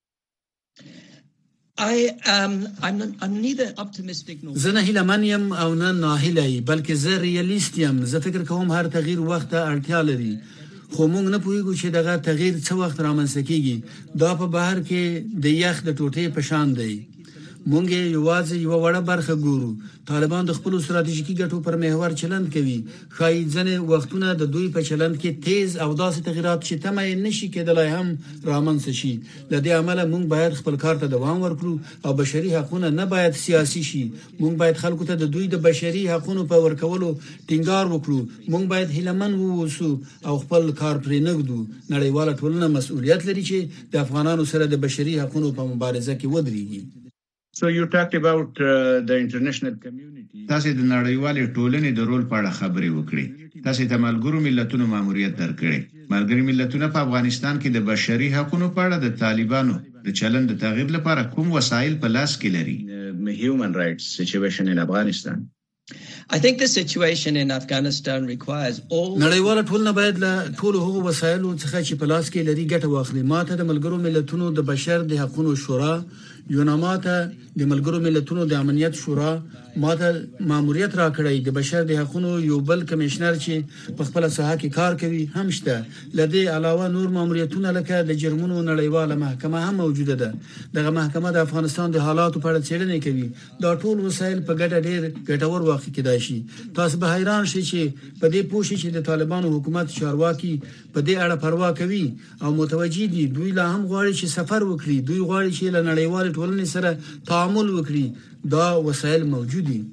I um I'm not, I'm neither optimistic nor زه نه هیلمن یم او نه ناهیلی، بلکې زه ریالیست یم. زه فکر کوم هر تغییر وخت ته اړتیا لري، خو موږ نه پوهیږو چې دغه تغییر څه وخت رامنځته کیږي. دا په بهر کې د یخ د ټوټې په شان دی. مونږ یوازې یو وړه برخه ګورو. طالبان د خپل ستراتیژیکي ګټو پر محور چلند کوي. خای ځنه وختونه د دوی په چلند کې تیز او داسې تغیرات چې تمه نشي کېدلای هم رامنځته شي. د دې عمله مونږ باید خپل کار ته دوام ورکړو او بشري حقوقونه نه باید سیاسي شي. مونږ باید خلکو ته د دوی د بشري حقوقو په ورکولو ټینګار وکړو. مونږ باید هیلمن ووسو او خپل کار پرې نګدو. نړیواله ټولنه مسؤلیت لري چې د افغانانو سره د بشري حقوقو په مبارزه کې ودرېږي. So you talked about uh, the international community. تاسو د نړیوالې ټولنې د رول په اړه خبرې وکړې. تاسو د ملګرو ملتونو ماموریت درکړي. ملګري ملتونه په افغانستان کې د بشري حقوقو په اړه د طالبانو د چلند د تغییر لپاره کوم وسایل په لاس کې لري؟ The human rights situation in Afghanistan. I think the situation in Afghanistan requires all نړیواله ټولنه باید له ټولو هغو وسایلو څخه چې په لاس کې لري ګټه واخلي. ماته د ملګرو ملتونو د بشر د حقوقو شورا، یوناماته د ملګرو ملتونو د امنیت شورا ماته ماموریت راکړی. د بشر د حقوقو یو بل کمشنر چې په خپل ساحه کې کار کوي هم شته. لدې علاوه نور ماموریتونه لکه د جرمونو نړیواله محکمه هم موجوده ده. دغه محکمه د افغانستان د حالاتو په اړه څېړنې کوي. دا ټول وسایل په ګډه ډېر ګټور واقع کېدای شي. تاسو به حیران شئ چې په دې پوه شئ چې د طالبانو حکومت چارواکي په دې اړه پروا کوي او متوجي دي. دوی لا هم غواړي چې سفر وکړي. دوی غواړي چې له نړیوال ټولنې سره تعامل وکړي. دا وسایل موجود دي.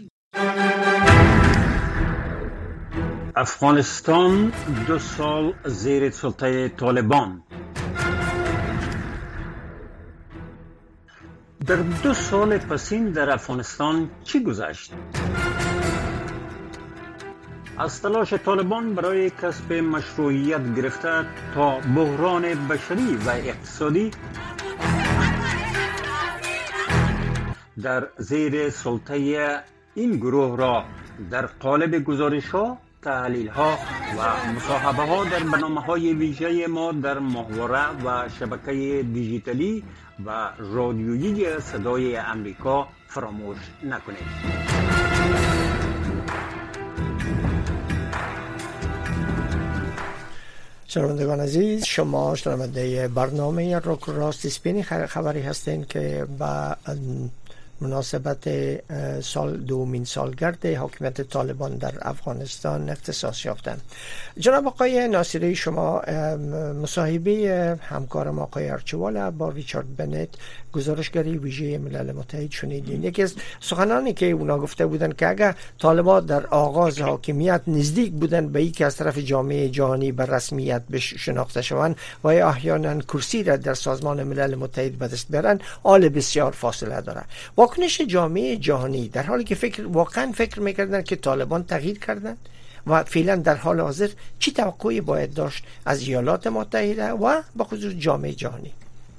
افغانستان دو سال زیر سلطه طالبان. در دو سال پسین در افغانستان چی گذشت؟ از تلاش طالبان برای کسب مشروعیت گرفته تا بحران بشری و اقتصادی در زیر سلطه این گروه را در قالب گزارش‌ها، تحلیل‌ها و مصاحبه‌ها در برنامه‌های ویژه ما در ماهواره و شبکه دیجیتالی و رادیویی صدای امریکا فراموش نکنید. شنوندگان عزیز، شما شنونده برنامه روک راست اسپین خبری هستین که با مناسبت سال دومین سالگرد حکومت طالبان در افغانستان اختصاص یافتند. جناب آقای ناصری، شما مصاحبه همکارم آقای ارچیوال با ریچارد بنت، گزارشگری ویژه ملل متحد شنیدین. یکی از سخنانی که اونا گفته بودن که اگر طالبان در آغاز حاکمیت نزدیک بودن به یک از طرف جامعه جهانی به رسمیت شناخته شوند و احیانا کرسی را در سازمان ملل متحد به دست بیارن، حال بسیار فاصله داره. واکنش جامعه جهانی در حالی که فکر واقعا فکر میکردن که طالبان تغییر کردن و فعلا در حال حاضر چی توقعی باید داشت از ایالات متحده و به خصوص جامعه جهانی؟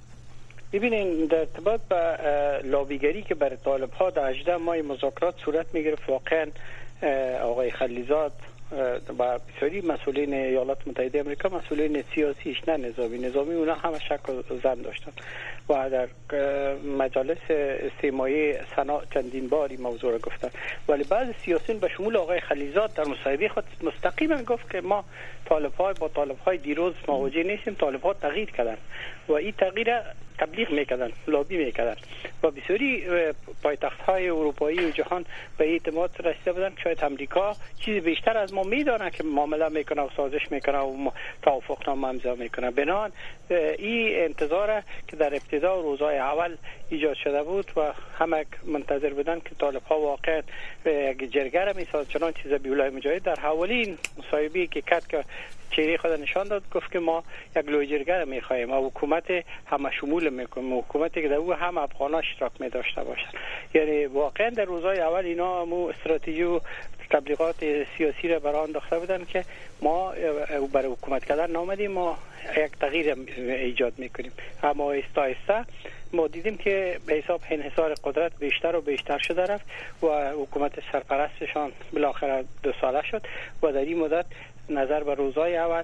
ببینین، در ارتباط با لابیگری که برای طالب ها در هجده ماه مذاکرات صورت میگرفت، واقعا آقای خلیزاد و بسیاری مسئولین ایالات متحده آمریکا، مسئولین سیاسیش نه نظامی نظامی اونا همه شک و ظن داشتن و در مجالس استماعی سنا چندین باری موضوع را گفتن. ولی بعض سیاسیون به شمول آقای خلیزاد در مصاحبه خود مستقیما گفت که ما طالب های با طالب های دیروز مواجه نیستیم، طالب ها تغییر کردن و این تغییر تبلیغ میکردن، لابی میکردن و بسیاری پایتخت های اروپایی و جهان به اعتماد رسیده بودن که شاید امریکا چیزی بیشتر از ما میدونه که معامله میکنه و سازش میکنه و توافق نامه امضا میکنه. بنابراین این انتظار که در ابتدا روزهای اول ایجاد شده بود و همه منتظر بودن که طالب ها واقعا یک جرگه را میسازن، چنان چیز بیولای مجاهد در حوالین مصاحبه‌ای که کرد که چهره خود نشان داد، گفت که ما یک لوی جرگه را میخواهیم و حکومت همه شمول میکنیم، حکومتی که در او هم افغان ها اشتراک می داشته باشند. یعنی واقعا در روزهای اول اینا مو استراتژی و تبلیغات سیاسی را برای انداخته بودن که ما برای حکومت کردن نامدیم، ما یک تغییر ایجاد میکنیم. اما آهسته آهسته ما دیدیم که به حساب انحصار قدرت بیشتر و بیشتر شده رفت و حکومت سرپرستشان بالاخره دو ساله شد و در این مدت نظر به روزهای اول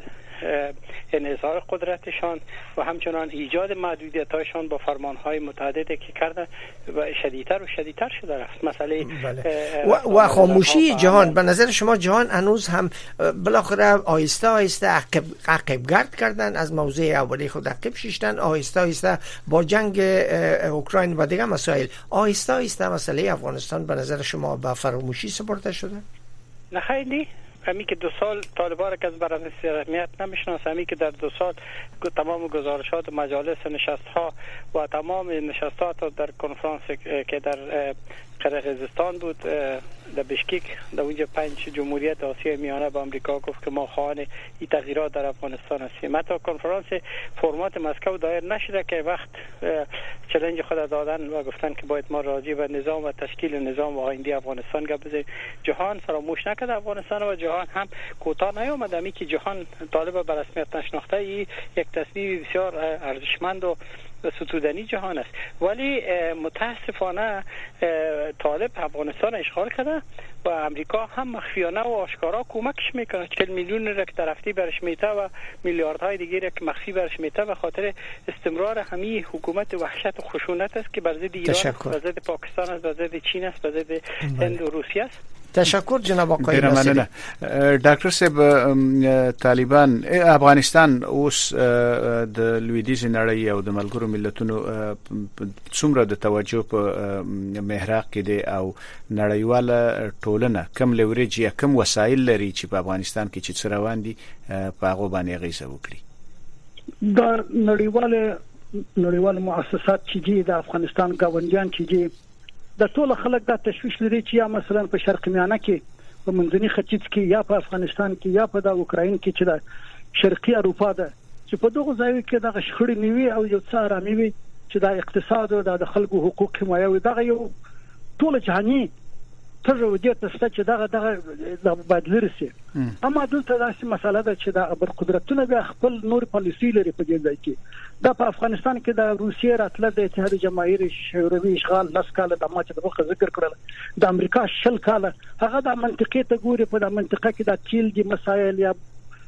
انحصار قدرتشان و همچنان ایجاد محدودیت‌هایشان با فرمان‌های متعددی که کردن و شدیدتر و شدیدتر شده رفت. مسئله و, و خاموشی جهان، به نظر شما جهان هنوز هم بالاخره آهسته آهسته عقب عقب گرد کردن، از موضع اولی خود عقب شیشتن، آهسته آهسته با جنگ اوکراین و دیگه مسائل آهسته آهسته مسئله افغانستان به نظر شما به فراموشی سپرده شده؟ نه خیلی. همی که دو سال طالبان را که از برنامه رسمیت نمیشناسه، همی که در دو سال تمام گزارشات و مجالس نشستها و تمام نشستات در کنفرانس که در قرقیزستان بود در بشکیک، در اونجا پنج جمهوریت آسیای میانه به آمریکا گفت که ما خواهان این تغییرات در افغانستان هستیم. حتی کنفرانس فرمات مسکو دایر نشده که وقت چالش خود دادن و گفتن که باید ما راجع به نظام و تشکیل نظام و آینده افغانستان گپ بزنیم. جهان فراموش نکرد افغانستان و جهان هم کوتاه نیامد. امی که جهان طالب به رسمیت نشناخته ای یک تصمیم بسیار ارزشمند و ستودنی جهان است. ولی متاسفانه طالب افغانستان اشغال کرده و امریکا هم مخفیانه و آشکارا کمکش میکنه. چهل میلیون را که طرفی برش میته و میلیاردهای دیگه را که مخفی برش میته و خاطر استمرار همین حکومت وحشت و خشونت است که بر ضد ایران، بر ضد پاکستان است، بر ضد چین است، بر ضد هند و روسیه است. تشکر جناب آقای ناصری. ډاکټر صاحب، طالبان افغانستان اوس د لویدیځ نړۍ او د ملګرو ملتونو څومره د توجه په محراق کې دی او نړیواله ټولنه کم لوريج یا کم وسایل لري چې په افغانستان کې چې څه روان دي په هغه باندې اغیزه وکړي؟ دا نړیواله نړیواله مؤسسات چې د افغانستان ګاونډیان چې د ټول خلک د تشویش لري چې یا مثلا په شرق میانه کې په منځني ختیځ کې یا په افغانستان کې یا په د اوکراین کې چې د شرقي اروپا ده چې په دغه ځایو کې د شخړې نیوي او یو څه آرامي وي چې د اقتصاد او د خلکو حقوق حمایه وي. دغه یو ټول جهاني تر دې ته چې دغه دغه باید لرسي. اما دلته داسې مسله ده چې د بر قدرتونه بیا خپل نور پالیسي لري په دې ځای کې. دا په افغانستان کې د روسیې راتله د اتحاد جماهیر شوروي اشغال لس کاله د ماته د وخت ذکر کړل، د امریکا شل کاله، هغه د منطقې ته ګوري په د منطقه کې د تیل دي مسایل یا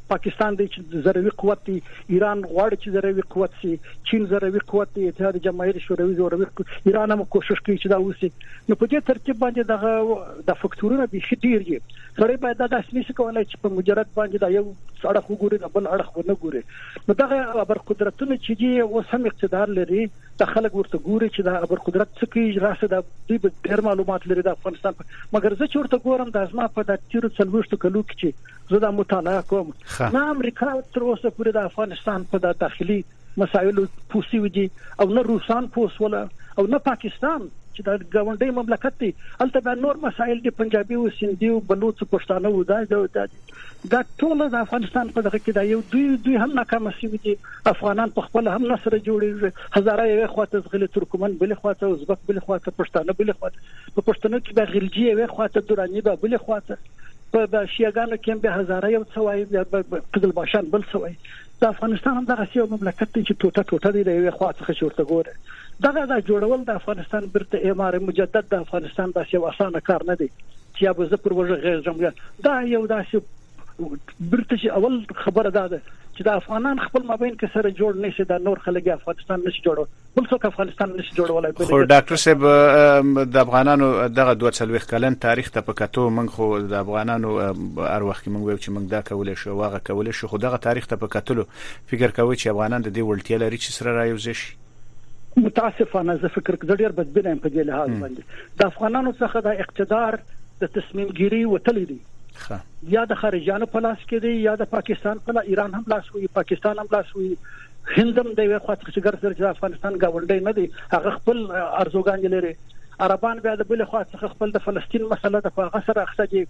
پاکستان د زروي قوت دی، ایران غواړي چې زروي قوت شي، چین زروي قوت دی، اتحاد جماهیر شوروي زروي، ایران هم کوشش کوي چې دا وسی. نو په دې ترتیب باندې دغه د فکتورونه به ډیر دي. سړی باید دا داسې نشي کولای چې په مجرد باندې دا یو اړخ وګوري د بل اړخ ونه ګوري. نو دغه ابرقدرتونه چې دي اوس هم اقتدار لري، د خلک ورته ګوري چې دا ابرقدرت څه کوي، راسه د دې ډېر معلومات لري د افغانستان. مګر زه چې ورته ګورم د ازما په د تیرو څلوېښتو کلو کې چې زه دا مطالعه کوم، نه امریکا تر اوسه پورې د افغانستان په د داخلي مسایلو پوسی ودی، او نه روسان پوسوله، او نه پاکستان چې د ګاونډي مملکت دی. البته به نور مسایل دي، پنجابي او سندي او بلوچ پښتانه و دا دا ټول د افغانستان په دغه کې دا یو دوی دوی هم ناکام شوي دي. افغانان په خپل هم نصر جوړي، هزاره یو خواته غلي ترکمن بل خواته، ازبک بل خواته، پښتانه بل خواته، په پښتنو کې به غلجي یو خواته، درانی به بل خواته، په شیعاګانو کې به هزاره یو څوای، قزلباشان بل څوای. د افغانستان هم دغه یو مملکت دی چې ټوټه ټوټه دی، د یو خواته څخه ورته ګوره. دغه د جوړول د افغانستان برته اعمار مجدد د افغانستان داسې یو اسانه کار نه دی چې یا به زه پر وجه غیر جمهوریت. دا یو داسې برته چې اول خبره ده چې د افغانان خپل مابین کې سره جوړ نشي، دا نور خلک افغانستان نشي جوړول، بل څوک افغانستان نشي جوړولای. خو ډاکټر صاحب د افغانانو دغه دوه څلوېښت کلن تاریخ ته په کتو موږ خو د افغانانو هر وخت کې موږ وایو چې موږ دا کولای شو واغه کولای شو، خو دغه تاریخ ته په کتلو فکر کوي چې افغانان د دې وړتیا لري چې سره رايوځي شي. متاسفانه زه فکر کوم ډیر بدبینه په دې لحاظ باندې د افغانانو څخه د اقتدار د تصمیم ګیری وتلی دی، یا د خارجانو په لاس کې دی، یا د پاکستان په لاس، ایران هم لاس وي، پاکستان هم لاس وي، هند هم د یو خاطر چې ګرځي چې افغانستان گاونډی نه دی، هغه خپل ارزوګان لري. عربان بیا د بل خاطر خپل د فلسطین مسله د هغه سره اخته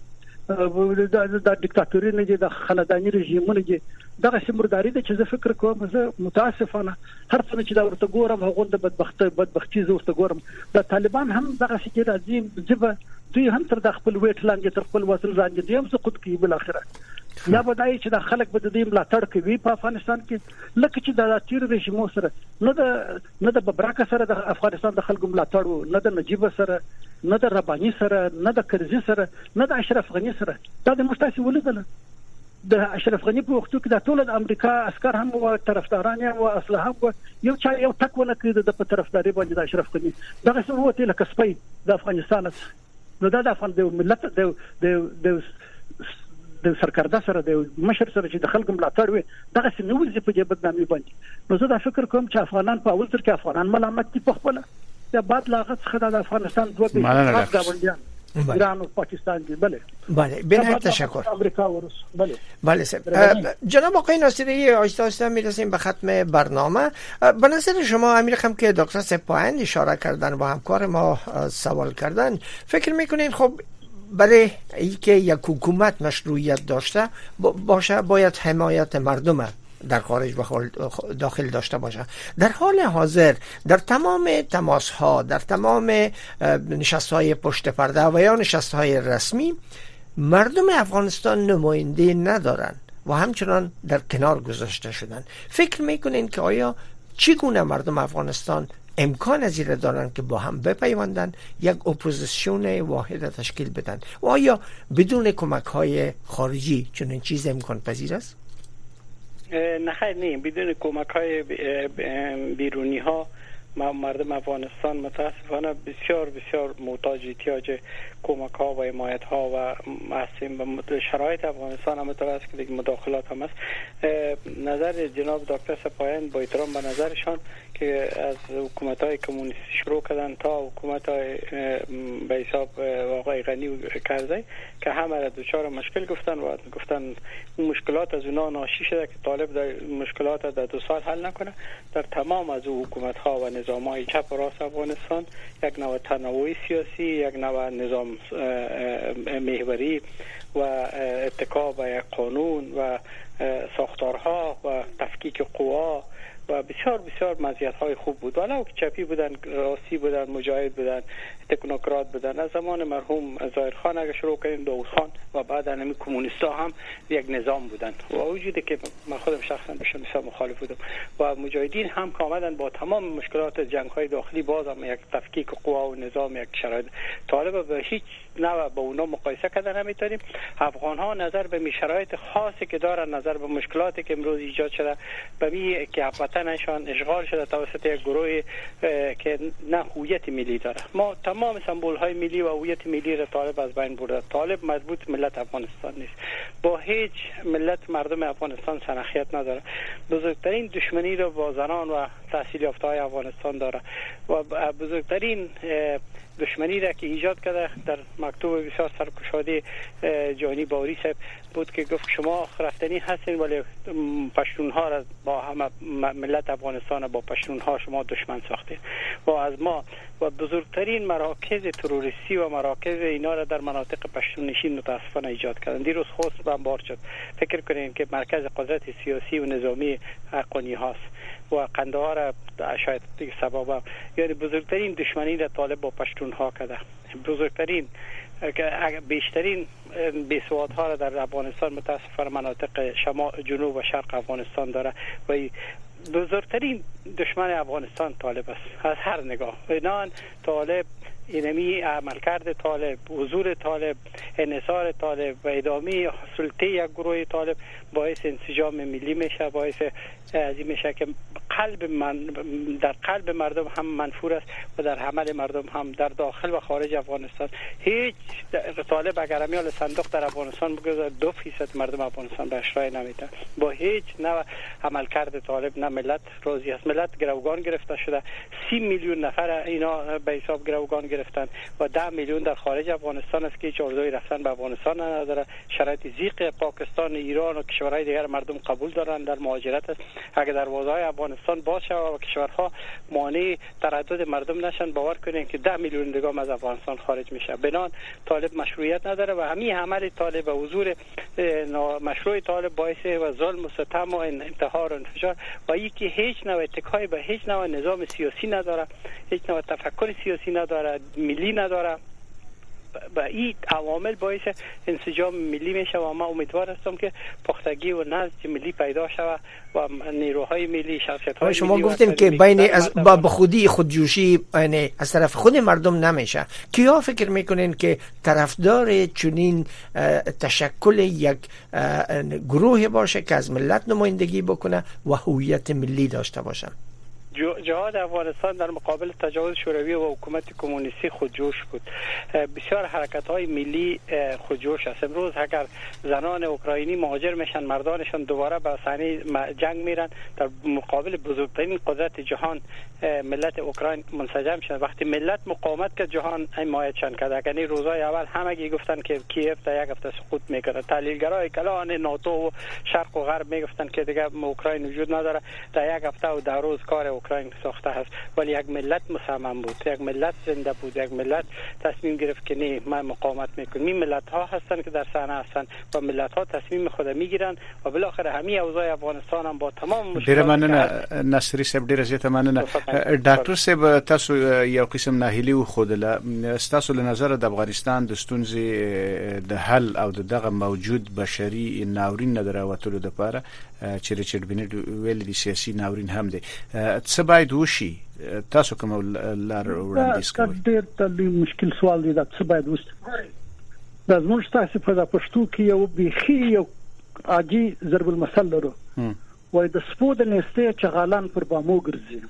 د دیکتاتوري نه دي، د خلداني رژیمونه دي، دغه سمرداري ده چې زه فکر کوم. زه متاسفانه هر څه چې دا ورته ګورم هغه د بدبختی بدبختی زه ورته ګورم. د طالبان هم دغه څه راځي، ځبه دوی هم تر د خپل ویټ لاندې تر خپل وزن لاندې دي هم سقوط کوي بل اخره. یا به دای چې د خلک به د دې ملاتړ کوي په افغانستان کې، لکه چې د تیر رژیم سره نه د نه د ببرک سره د افغانستان د خلکو ملاتړ، نه د نجیب سره، نه د رباني سره، نه د کرزي سره، نه د اشرف غنی سره. دا د مشتاسي ولیدل د اشرف غنی په وختو کې د ټول د امریکا عسكر هم او طرفداران او اسلحه هم یو چا یو ټک ونه کړی د په طرفداري باندې د اشرف غنی دغه څه وته لکه سپي د افغانستان. نو دا د افغان د ملت د د د سرکارده سره د مشر سره چې د خلکو ملاتړ وي دغه څه نو زی په دې بدنامي باندې. نو زه دا فکر کوم چې افغانان په اول تر کې افغانان ملامت دي په خپل یا بعد لاغت څخه د افغانستان دوه به غاونديان ایران و پاکستان دی. بله بله بنهایت تشکر. امریکا و روس. بله بله جناب آقای ناصری، آهسته آهسته میرسیم به ختم برنامه. به نظر شما امیر خم که دکتر سپاهین اشاره کردن و همکار ما سوال کردن، فکر میکنین خب برای اینکه یک حکومت مشروعیت داشته باشه باید حمایت مردم در خارج و داخل داشته باشه؟ در حال حاضر در تمام تماس ها، در تمام نشست های پشت پرده و یا نشست های رسمی مردم افغانستان نماینده ندارن و همچنان در کنار گذاشته شدن. فکر میکنین که آیا چگونه مردم افغانستان امکان از این دارن که با هم بپیوندن، یک اپوزیسیون واحد تشکیل بدن و آیا بدون کمک های خارجی چنین چیز امکان پذیر است؟ نه خیر نه، بدون کمک های بیرونی ها مردم افغانستان متاسفانه بسیار بسیار محتاج احتیاج کمک ها و حمایت ها و هستیم. به شرایط افغانستان هم متوسط که دیگه مداخلات هم است. نظر جناب دکتر سپاهین با احترام به نظرشان که از حکومت های کمونیستی شروع کردن تا حکومت های به حساب آقای غنی و کرزی که همه را دچار مشکل گفتن و گفتن اون مشکلات از اونا ناشی شده که طالب در مشکلات در دو سال حل نکنه. در تمام از او حکومت ها و نظام های چپ و راست افغانستان یک نوع تنوع سیاسی، یک نوع نظام محوری و اتکا به یک قانون و ساختارها و تفکیک قوا و بسیار بسیار مزیت‌های خوب بود. ولو که چپی بودن، راستی بودن، مجاهد بودن، تکنوکرات بودن. از زمان مرحوم ظاهرخان اگه شروع کنیم، داوود خان و بعد همین کمونیستا هم یک نظام بودن و وجودی که من خودم شخصا بهشون بسیار مخالف بودم و مجاهدین هم که آمدن با تمام مشکلات جنگ‌های داخلی باز هم یک تفکیک قوا و نظام، یک شرایط طالب به هیچ نه با اونا مقایسه کردن نمیتونیم. افغان ها نظر به شرایط خاصی که دارن، نظر به مشکلاتی که امروز ایجاد شده، به می که وطنشان اشغال شده توسط یک گروه که نه هویت ملی داره. ما تمام سمبول های ملی و هویت ملی را طالب از بین برده. طالب مربوط ملت افغانستان نیست، با هیچ ملت مردم افغانستان شناخت نداره. بزرگترین دشمنی را با زنان و تحصیل یافته های افغانستان داره و بزرگترین دشمنی را که ایجاد کرده در مکتوب بسیار سرکشاده جانی باوری صاحب بود که گفت شما رفتنی هستین ولی پشتون ها را با همه ملت افغانستان با پشتون ها شما دشمن ساختین و از ما و بزرگترین مراکز تروریستی و مراکز اینا را در مناطق پشتون نشین متاسفانه ایجاد کردن. دیروز خوست بمبار شد. فکر کنین که مرکز قدرت سیاسی و نظامی حقانی هاست و قندهار را شاید دیگه سبب، یعنی بزرگترین دشمنی را طالب با پشتون ها کرده. بزرگترین بیشترین بیسوادها را در افغانستان متاسفانه مناطق شمال جنوب و شرق افغانستان داره و بزرگترین دشمن افغانستان طالب است از هر نگاه. اینان طالب اینمی عملکرد طالب، حضور طالب، انحصار طالب و ادامه سلطه یک گروه طالب باعث انسجام ملی میشه، باعث ازی میشه که قلب من در قلب مردم هم منفور است و در عمل مردم هم در داخل و خارج افغانستان. هیچ طالب اگر میال صندوق در افغانستان بگذاره دو فیصد مردم افغانستان بهش رای نمیدن. با هیچ نوع عملکرد طالب نه ملت راضی است. ملت گروگان گرفته شده، سی میلیون نفر اینا به حساب گروگان گرفتن و ده میلیون در خارج افغانستان است که هیچ آرزوی رفتن به افغانستان نداره. شرایط ضیق پاکستان، ایران و کشورهای دیگر مردم قبول دارن در مهاجرت است. اگر دروازه‌های افغانستان باز شود و کشورها مانع تردد مردم نشن، باور کنین که ده میلیون دیگه از افغانستان خارج میشه. بنان طالب مشروعیت نداره و همین عمل طالب و حضور مشروع طالب باعث و ظلم و ستم و انتحار و انفجار و یکی هیچ نوع اتکای به هیچ نوع نظام سیاسی نداره، هیچ نوع تفکر سیاسی نداره، ملی نداره. و این عوامل باعث انسجام ملی میشه و ما امیدوار هستم که پختگی و نسج ملی پیدا شود و نیروهای ملی، شخصیت‌های شما ملی گفتین که بین از با خودی خودجوشی یعنی از طرف خود مردم نمیشه. کیا فکر میکنین که طرفدار چنین تشکل یک گروه باشه که از ملت نمایندگی بکنه و هویت ملی داشته باشه؟ جهاد افغانستان در مقابل تجاوز شوروی و حکومت کمونیستی خودجوش بود. بسیار حرکت‌های ملی خودجوش است. امروز اگر زنان اوکراینی مهاجر میشن، مردانشان دوباره به صحنه جنگ میرن در مقابل بزرگترین قدرت جهان، ملت اوکراین منسجم شد. وقتی ملت مقاومت کرد جهان حمایتشان کرد. یعنی روزهای اول همگی گفتن که کیف تا یک هفته سقوط میکنه. تحلیلگرای کلان ناتو و شرق و غرب میگفتن که دیگه اوکراین وجود نداره، در یک هفته و در روز کار اوکراین ساخته است. ولی یک ملت مصمم بود، یک ملت زنده بود، یک ملت تصمیم گرفت که نه ما مقاومت میکنیم. این ملت ها هستن که در صحنه هستن و ملت ها تصمیم خود میگیرن و بالاخره همین اوضاع افغانستان هم با تمام مشکلات مننه. نصری صاحب ډیر زیاته مننه. ډاکټر صاحب تاسو یو قسم ناهیلی و خودله تاسو له نظر د افغانستان د ستونزې د حل او دغه موجود بشري ناورین نه دراوتلو د پاره چې ریچارډ بنټ ویل دي سیاسي ناورین هم دی. څه باید وشي؟ تاسو کوم لار وړاندیز کوئ؟ ډېر د مشکل سوال دی دا څه باید وشي. دا زموږ تاسو په پښتو کې یو بيخي یو عاجي ضرب المثل لرو وای د سپو د نستې چغالان پر بامو ګرځي.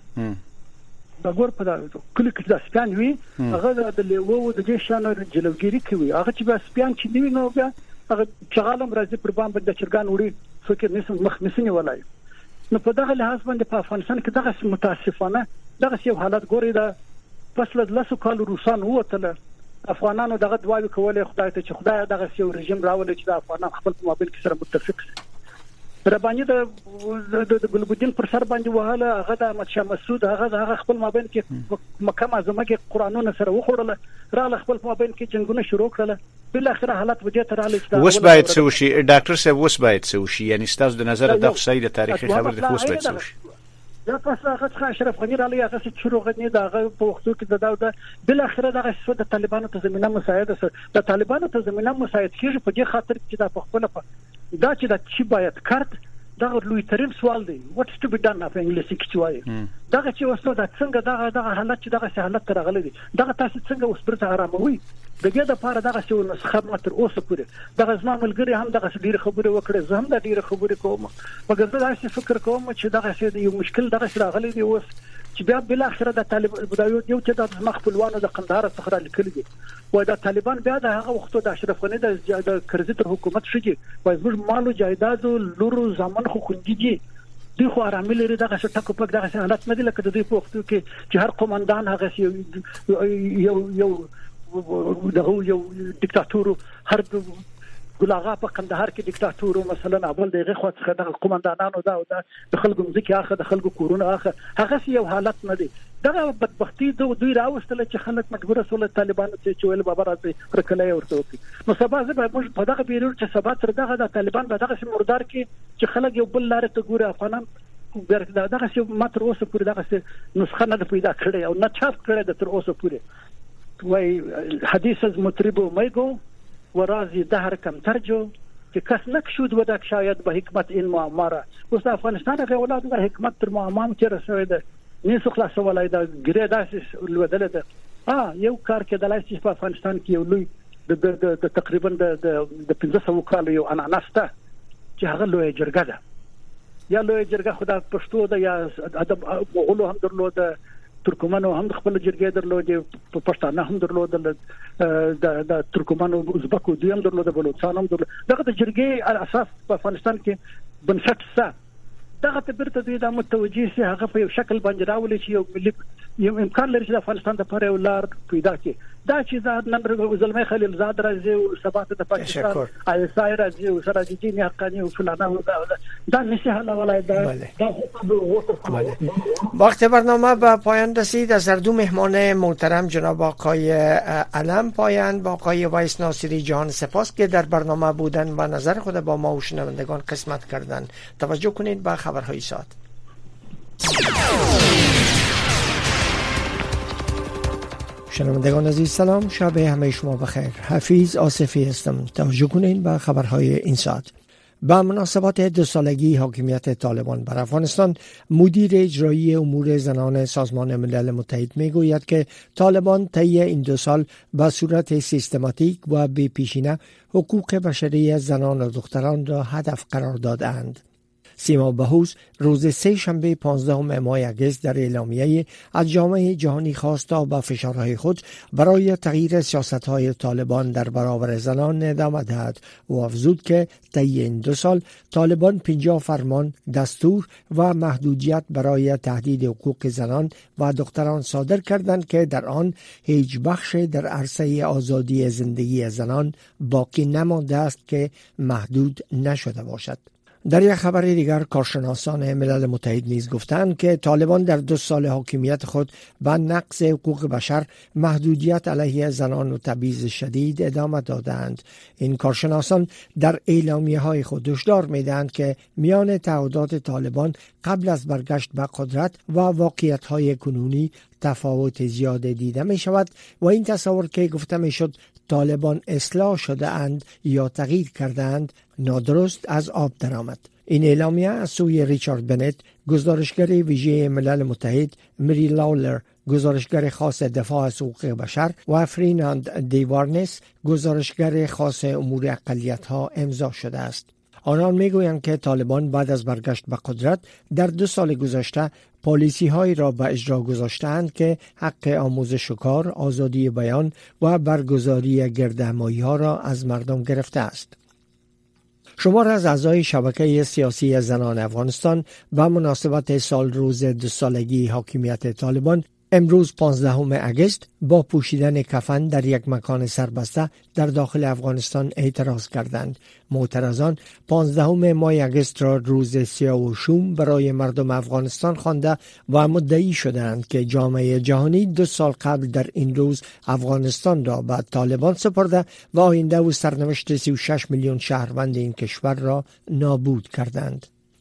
دا ګور په کلی کې د سپیان وي هغه د لیوو د دې شان جلوګيري کوي. هغه چې بس سپیان چې نیوي نو بیا هغه چغالم راځي پر بام باندې چرګان وړي څوک یې نسم مخ نسنی ولای. نو په دغه لحاظ باندې په افغانستان کې دغه متاسفانه دغه یو حالت ګوري دا پس له لاسو کال روسان وته افغانانو دغه دواوی کولای خدای ته چې خدای دغه یو رژیم راولي چې د افغانان خپل مابین کې سره متفق شي. رباني د د ګلبدین پر سر باندې وهاله هغه د احمد شاه مسعود هغه هغه خپل مابین کې مکه معظمه کې قرانونه سره وخوړل راغله خپل مابین کې جنگونه شروع کړل. بل اخر حالت وجه تر علي چې وس باید څه وشي ډاکټر صاحب؟ وس باید څه وشي؟ یعنی ستاسو د نظر د صحیح د تاریخي خبر د وس باید څه وشي؟ دا تاسو هغه اشرف غنی علی هغه چې شروع غنی دغه په وختو کې د دا بل اخر دغه څه د طالبانو ته زمينه مساعده سره د طالبانو ته زمينه مساعده کیږي په دې خاطر چې دا په خپل دا چې د چی باید کارت دا لوی ترین سوال دی واتس ټو بی ډن په انګلیسي کې چوي دا چې اوسه دا څنګه دا دا حالت چې دا حالت راغلی دی دا تاسو څنګه اوس پرته آراموي د دې لپاره دا څه نسخه متر اوسه پوره دا زما ملګری هم دا ډیر خبره وکړه زه هم دا ډیر خبره کوم مګر دا څه فکر کوم چې دا څه یو مشکل دا راغلی دی اوس چې بیا بل اخره د طالبان یو چې د مخفلوانو د قندهار څخه لیکل دي و دا طالبان بیا د هغه وخت د اشرف غنی د کرزي تر حکومت شګي و زموږ مالو جایداد لورو زمون خو خوندي دي دوی خو آرامي لري دغه څه ټکو پک دغه حالت نه دي لکه د دوی په وخت کې چې هر قومندان هغه یو یو دغه یو دیکتاتور هر ګلاغا په قندهار کې دیکتاتور مثلا اول دغه خو څخه د قومندانانو دا او د خلکو مزکی اخه د خلکو کورونه اخه هغه یو حالت نه دی دغه بدبختی دوی راوستل چې خلک مجبور سول طالبان چې ویل بابا راځي پر کله ورته وکي نو سبا زه به په دغه پیریډ چې سبا تر دغه د طالبان به دغه مردار کې چې خلک یو بل لار ته ګوره افغانان دغه څه ماتر اوسه پورې دغه څه نسخه نه پیدا کړي او نه چاپ کړي د تر اوسه پورې وای حدیث از مطرب میگو و رازی دهر کم ترجو که کس نکشود و دک شاید به حکمت این معماره اوس افغانستان هغه اولاد د حکمت تر معمام کې رسوي ده نیسو خلاص ولای دا ګری داسې لودل ده اه یو کار کې د لاسي په افغانستان کې یو لوی د د تقریبا د د پنځه سوه کال یو اناناس ته چې هغه لوی جرګه ده یا لوی جرګه خدای پښتو ده یا ادب غولو هم درلوده ترکمنو هم خپل جرګې درلودې په پښتانه هم درلودل د د ترکمنو ازبکو دوی هم درلودل بلوچستان هم درلودل دغه د جرګې اساس په افغانستان کې بنسټ څه دغه ته برته دوی د متوجي سي هغه په یو شکل باندې راولي چې یو ملي یو امکان لري چې د افغانستان د پاره ولار پیدا کړي دا چې زاد نن زلمي خلیل زاد راځي او سبات د پاکستان آی اس آی راځي او سراج الدین حقانی او فلانه دا نشه حالا ولای دا وقت برنامه به پایان رسید. از هر دو مهمان محترم جناب آقای علم پایان با آقای وایس ناصری جان سپاس که در برنامه بودن و نظر خود با ما و شنوندگان قسمت کردن. توجه کنید به خبرهای ساعت. شنوندگان عزیز سلام، شب همه شما بخیر. حفیظ آصفی هستم. توجه کنین به خبرهای این ساعت. با مناسبت دو سالگی حاکمیت طالبان بر افغانستان، مدیر اجرایی امور زنان سازمان ملل متحد میگوید که طالبان طی این دو سال به صورت سیستماتیک و بی پیشینه حقوق بشری زنان و دختران را هدف قرار دادند. سیما بهوز روز سه شنبه پانزدهم ماه اگست در اعلامیه از جامعه جهانی خواست تا به فشارهای خود برای تغییر سیاست‌های طالبان در برابر زنان ادامه دهد و افزود که طی این دو سال طالبان پنجاه فرمان، دستور و محدودیت برای تهدید حقوق زنان و دختران صادر کردند که در آن هیچ بخش در عرصه آزادی زندگی زنان باقی نمانده است که محدود نشده باشد. در یک خبر دیگر کارشناسان ملل متحد نیز گفتند که طالبان در دو سال حاکمیت خود به نقض حقوق بشر، محدودیت علیه زنان و تبعیض شدید ادامه دادند. این کارشناسان در اعلامیه‌های خود هشدار می‌دهند که میان تعهدات طالبان قبل از برگشت به قدرت و واقعیت‌های کنونی تفاوت زیاد دیده می شود و این تصور که گفته می شد طالبان اصلاح شده اند یا تغییر کردند نادرست از آب درآمد. این اعلامیه از سوی ریچارد بنت، گزارشگر ویژه ملل متحد، مری لاولر، گزارشگر خاص دفاع از حقوق بشر و فریناند دیوارنس، گزارشگر خاص امور اقلیت‌ها امضا شده است. آنان میگویند که طالبان بعد از برگشت به قدرت در دو سال گذشته پالیسی هایی را به اجرا گذاشتند که حق آموزش و کار، آزادی بیان و برگزاری گردهمایی ها را از مردم گرفته است. شمار از اعضای شبکه سیاسی زنان افغانستان به مناسبت سال روز دو سالگی حاکمیت طالبان امروز پانزدهم اگست با پوشیدن کفن در یک مکان سربسته در داخل افغانستان اعتراض کردند. معترضان پانزدهم ماه اگست را روز سیاه و شوم برای مردم افغانستان خوانده و مدعی شدند که جامعه جهانی دو سال قبل در این روز افغانستان را به طالبان سپرده و آینده و سرنوشت سی و شش میلیون شهروند این کشور را نابود کردند.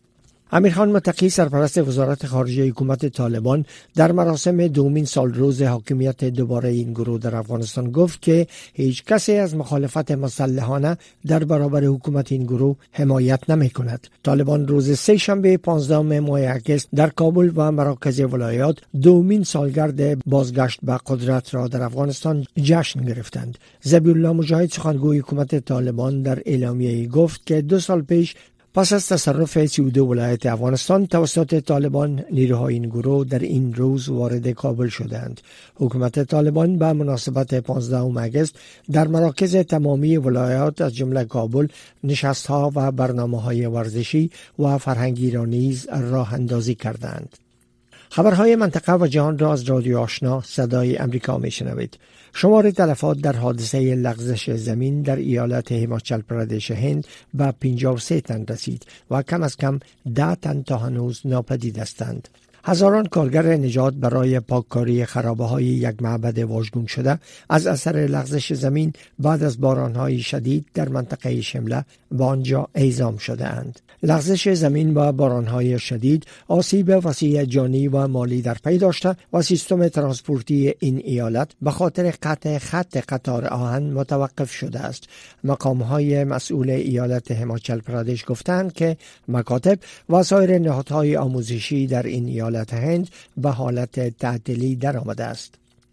امیرخان متقی سرپرست وزارت خارجه حکومت طالبان در مراسم دومین سال روز حاکمیت دوباره این گروه در افغانستان گفت که هیچ کسی از مخالفت مسلحانه در برابر حکومت این گروه حمایت نمی کند. طالبان روز سه شنبه پانزدهم ماه اگست در کابل و مراکز ولایات دومین سالگرد بازگشت به قدرت را در افغانستان جشن گرفتند. ذبیحالله مجاهد سخنگوی حکومت طالبان در اعلامیه‌ای گفت که دو سال پیش پس از تصرف سی و دو ولایت افغانستان توسط طالبان، نیروهای این گروه در این روز وارد کابل شدند. حکومت طالبان به مناسبت پانزدهم اگست در مراکز تمامی ولایات از جمله کابل نشست‌ها و برنامه‌های ورزشی و فرهنگی را نیز راه اندازی کردند. خبرهای منطقه و جهان را از رادیو آشنا صدای امریکا میشنوید. شمار تلفات در حادثه لغزش زمین در ایالت هیماچل پردیش هند به پنجاه و سه تن رسید و کم از کم ده تن تا هنوز ناپدید هستند. هزاران کارگر نجات برای پاککاری خرابه‌های یک معبد واژگون شده از اثر لغزش زمین بعد از باران‌های شدید در منطقه شمله به آنجا اعزام شده اند. لغزش زمین و باران‌های شدید آسیب وسیع جانی و مالی در پی داشته و سیستم ترانسپورتی این ایالت به خاطر قطع خط قطار آهن متوقف شده است. مقام‌های مسئول ایالت هیماچل پردیش گفتند که مکاتب و سایر نهادهای آموزشی در این ایالت هند به حالت تعطیلی در آمده است.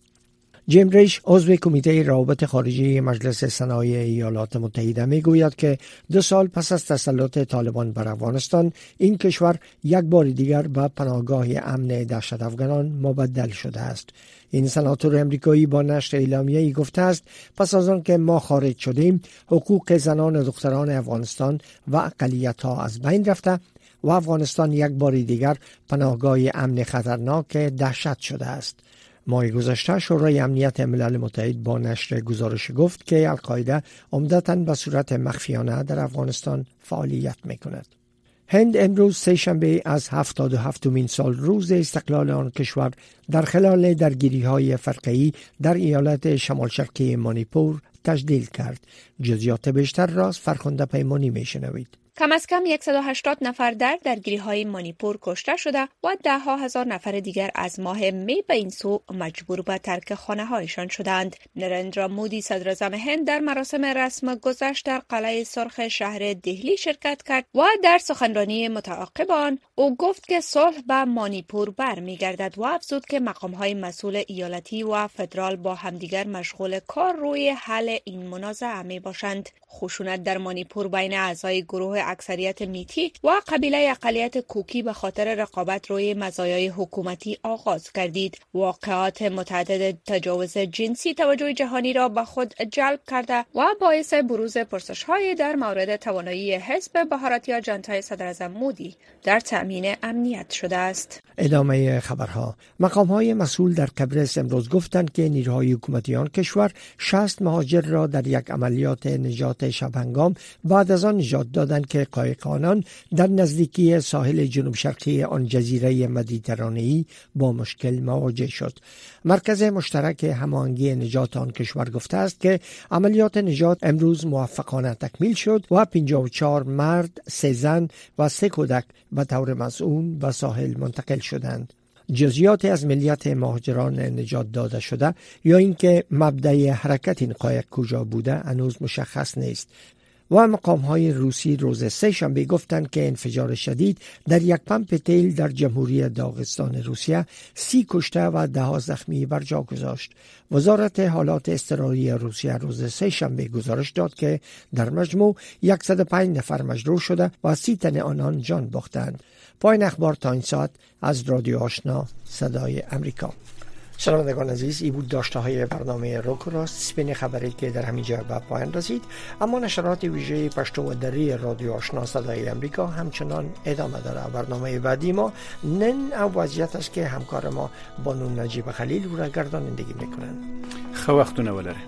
جیم ریش عضو کمیته روابط خارجی مجلس صنایع ایالات متحده می گوید که دو سال پس از تسلط طالبان بر افغانستان این کشور یک بار دیگر به پناهگاه امن دهشت افغانان مبدل شده است. این سناتور امریکایی با نشر اعلامیه‌ای گفته است پس از آن که ما خارج شدیم حقوق زنان و دختران افغانستان و اقلیت‌ها از بین رفته و افغانستان یک بار دیگر پناهگاه امن خطرناک دهشت شده است. ماه گذشته شورای امنیت ملل متحد با نشر گزارش گفت که القاعده عمدتاً به صورت مخفیانه در افغانستان فعالیت می‌کند. هند امروز سه شنبه از هفتاد و هفتمین سال روز استقلال آن کشور در خلال درگیری‌های فرقه‌ای در ایالت شمال شرقی مانیپور تجلیل کرد. جزئیات بیشتر را از فرخنده پیمانی می‌شنوید. کم از کم صد و هشتاد نفر در درگیری‌های مانیپور کشته شده و ده ها هزار نفر دیگر از ماه می به این سو مجبور به ترک خانه‌هایشان شدند. نریندرا مودی صدر اعظم هند در مراسم رسم گذشت در قلعه سرخ شهر دهلی شرکت کرد و در سخنرانی متعاقب آن او گفت که صلح به مانیپور برمیگردد و افزود که مقام‌های مسئول ایالتی و فدرال با همدیگر مشغول کار روی حل این منازعه می باشند. خشونت در مانیپور بین اعضای گروه اکثریت میتی و قبیله اقلیت کوکی به خاطر رقابت روی مزایای حکومتی آغاز گردید. واقعات متعدد تجاوز جنسی توجه جهانی را به خود جلب کرده و باعث بروز پرسش‌های در مورد توانایی حزب بهاراتیا جنتای صدر اعظم مودی در تأمین امنیت شده است. ادامه خبرها. مقام‌های مسئول در قبرس امروز گفتند که نیروهای حکومتی آن کشور شصت مهاجر را در یک عملیات نجات شبهنگام بعد از آن نجات دادند که قایق آنان در نزدیکی ساحل جنوب شرقی آن جزیره مدیترانه‌ای با مشکل مواجه شد. مرکز مشترک هماهنگی نجات آن کشور گفته است که عملیات نجات امروز موفقانه تکمیل شد و پنجاه و چهار مرد، سه زن و سه کودک به طور مسئول به ساحل منتقل شدند. جزئیات از ملیت مهاجران نجات داده شده یا اینکه مبدأ حرکت این قایق کجا بوده هنوز مشخص نیست. و مقام‌های روسی روز سه شنبه گفتند که انفجار شدید در یک پمپ تیل در جمهوری داغستان روسیه سی کشته و ده ها زخمی بر جا گذاشت. وزارت حالات اضطراری روسیه روز سه شنبه گزارش داد که در مجموع صد و پنج نفر مجروح شده و سی تن آنان جان باختند. پایان اخبار تا این ساعت از رادیو آشنا صدای امریکا. شنوندگان عزیز، این بود داشته های برنامه روک راست سپین خبری که در همینجا به پایان رسید، اما نشرات ویژه پشتو و دری رادیو آشنا صدای امریکا همچنان ادامه داره. برنامه بعدی ما نن او وضعیت است که همکار ما بانو نجیب خلیل او را گردانندگی میکنن. خو وختونه ولره.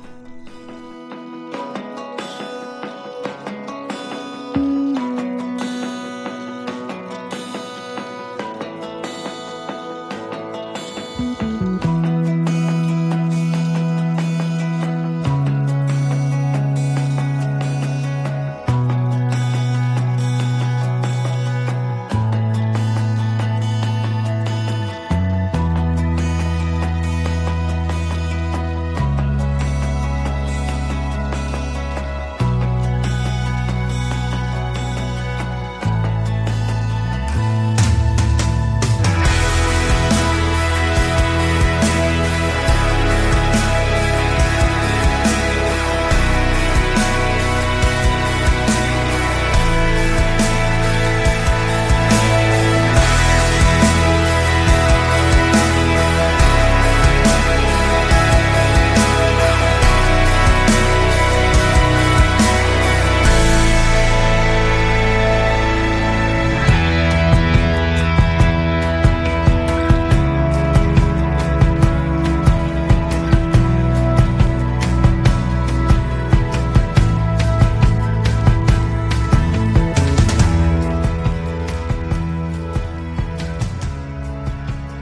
Thank you.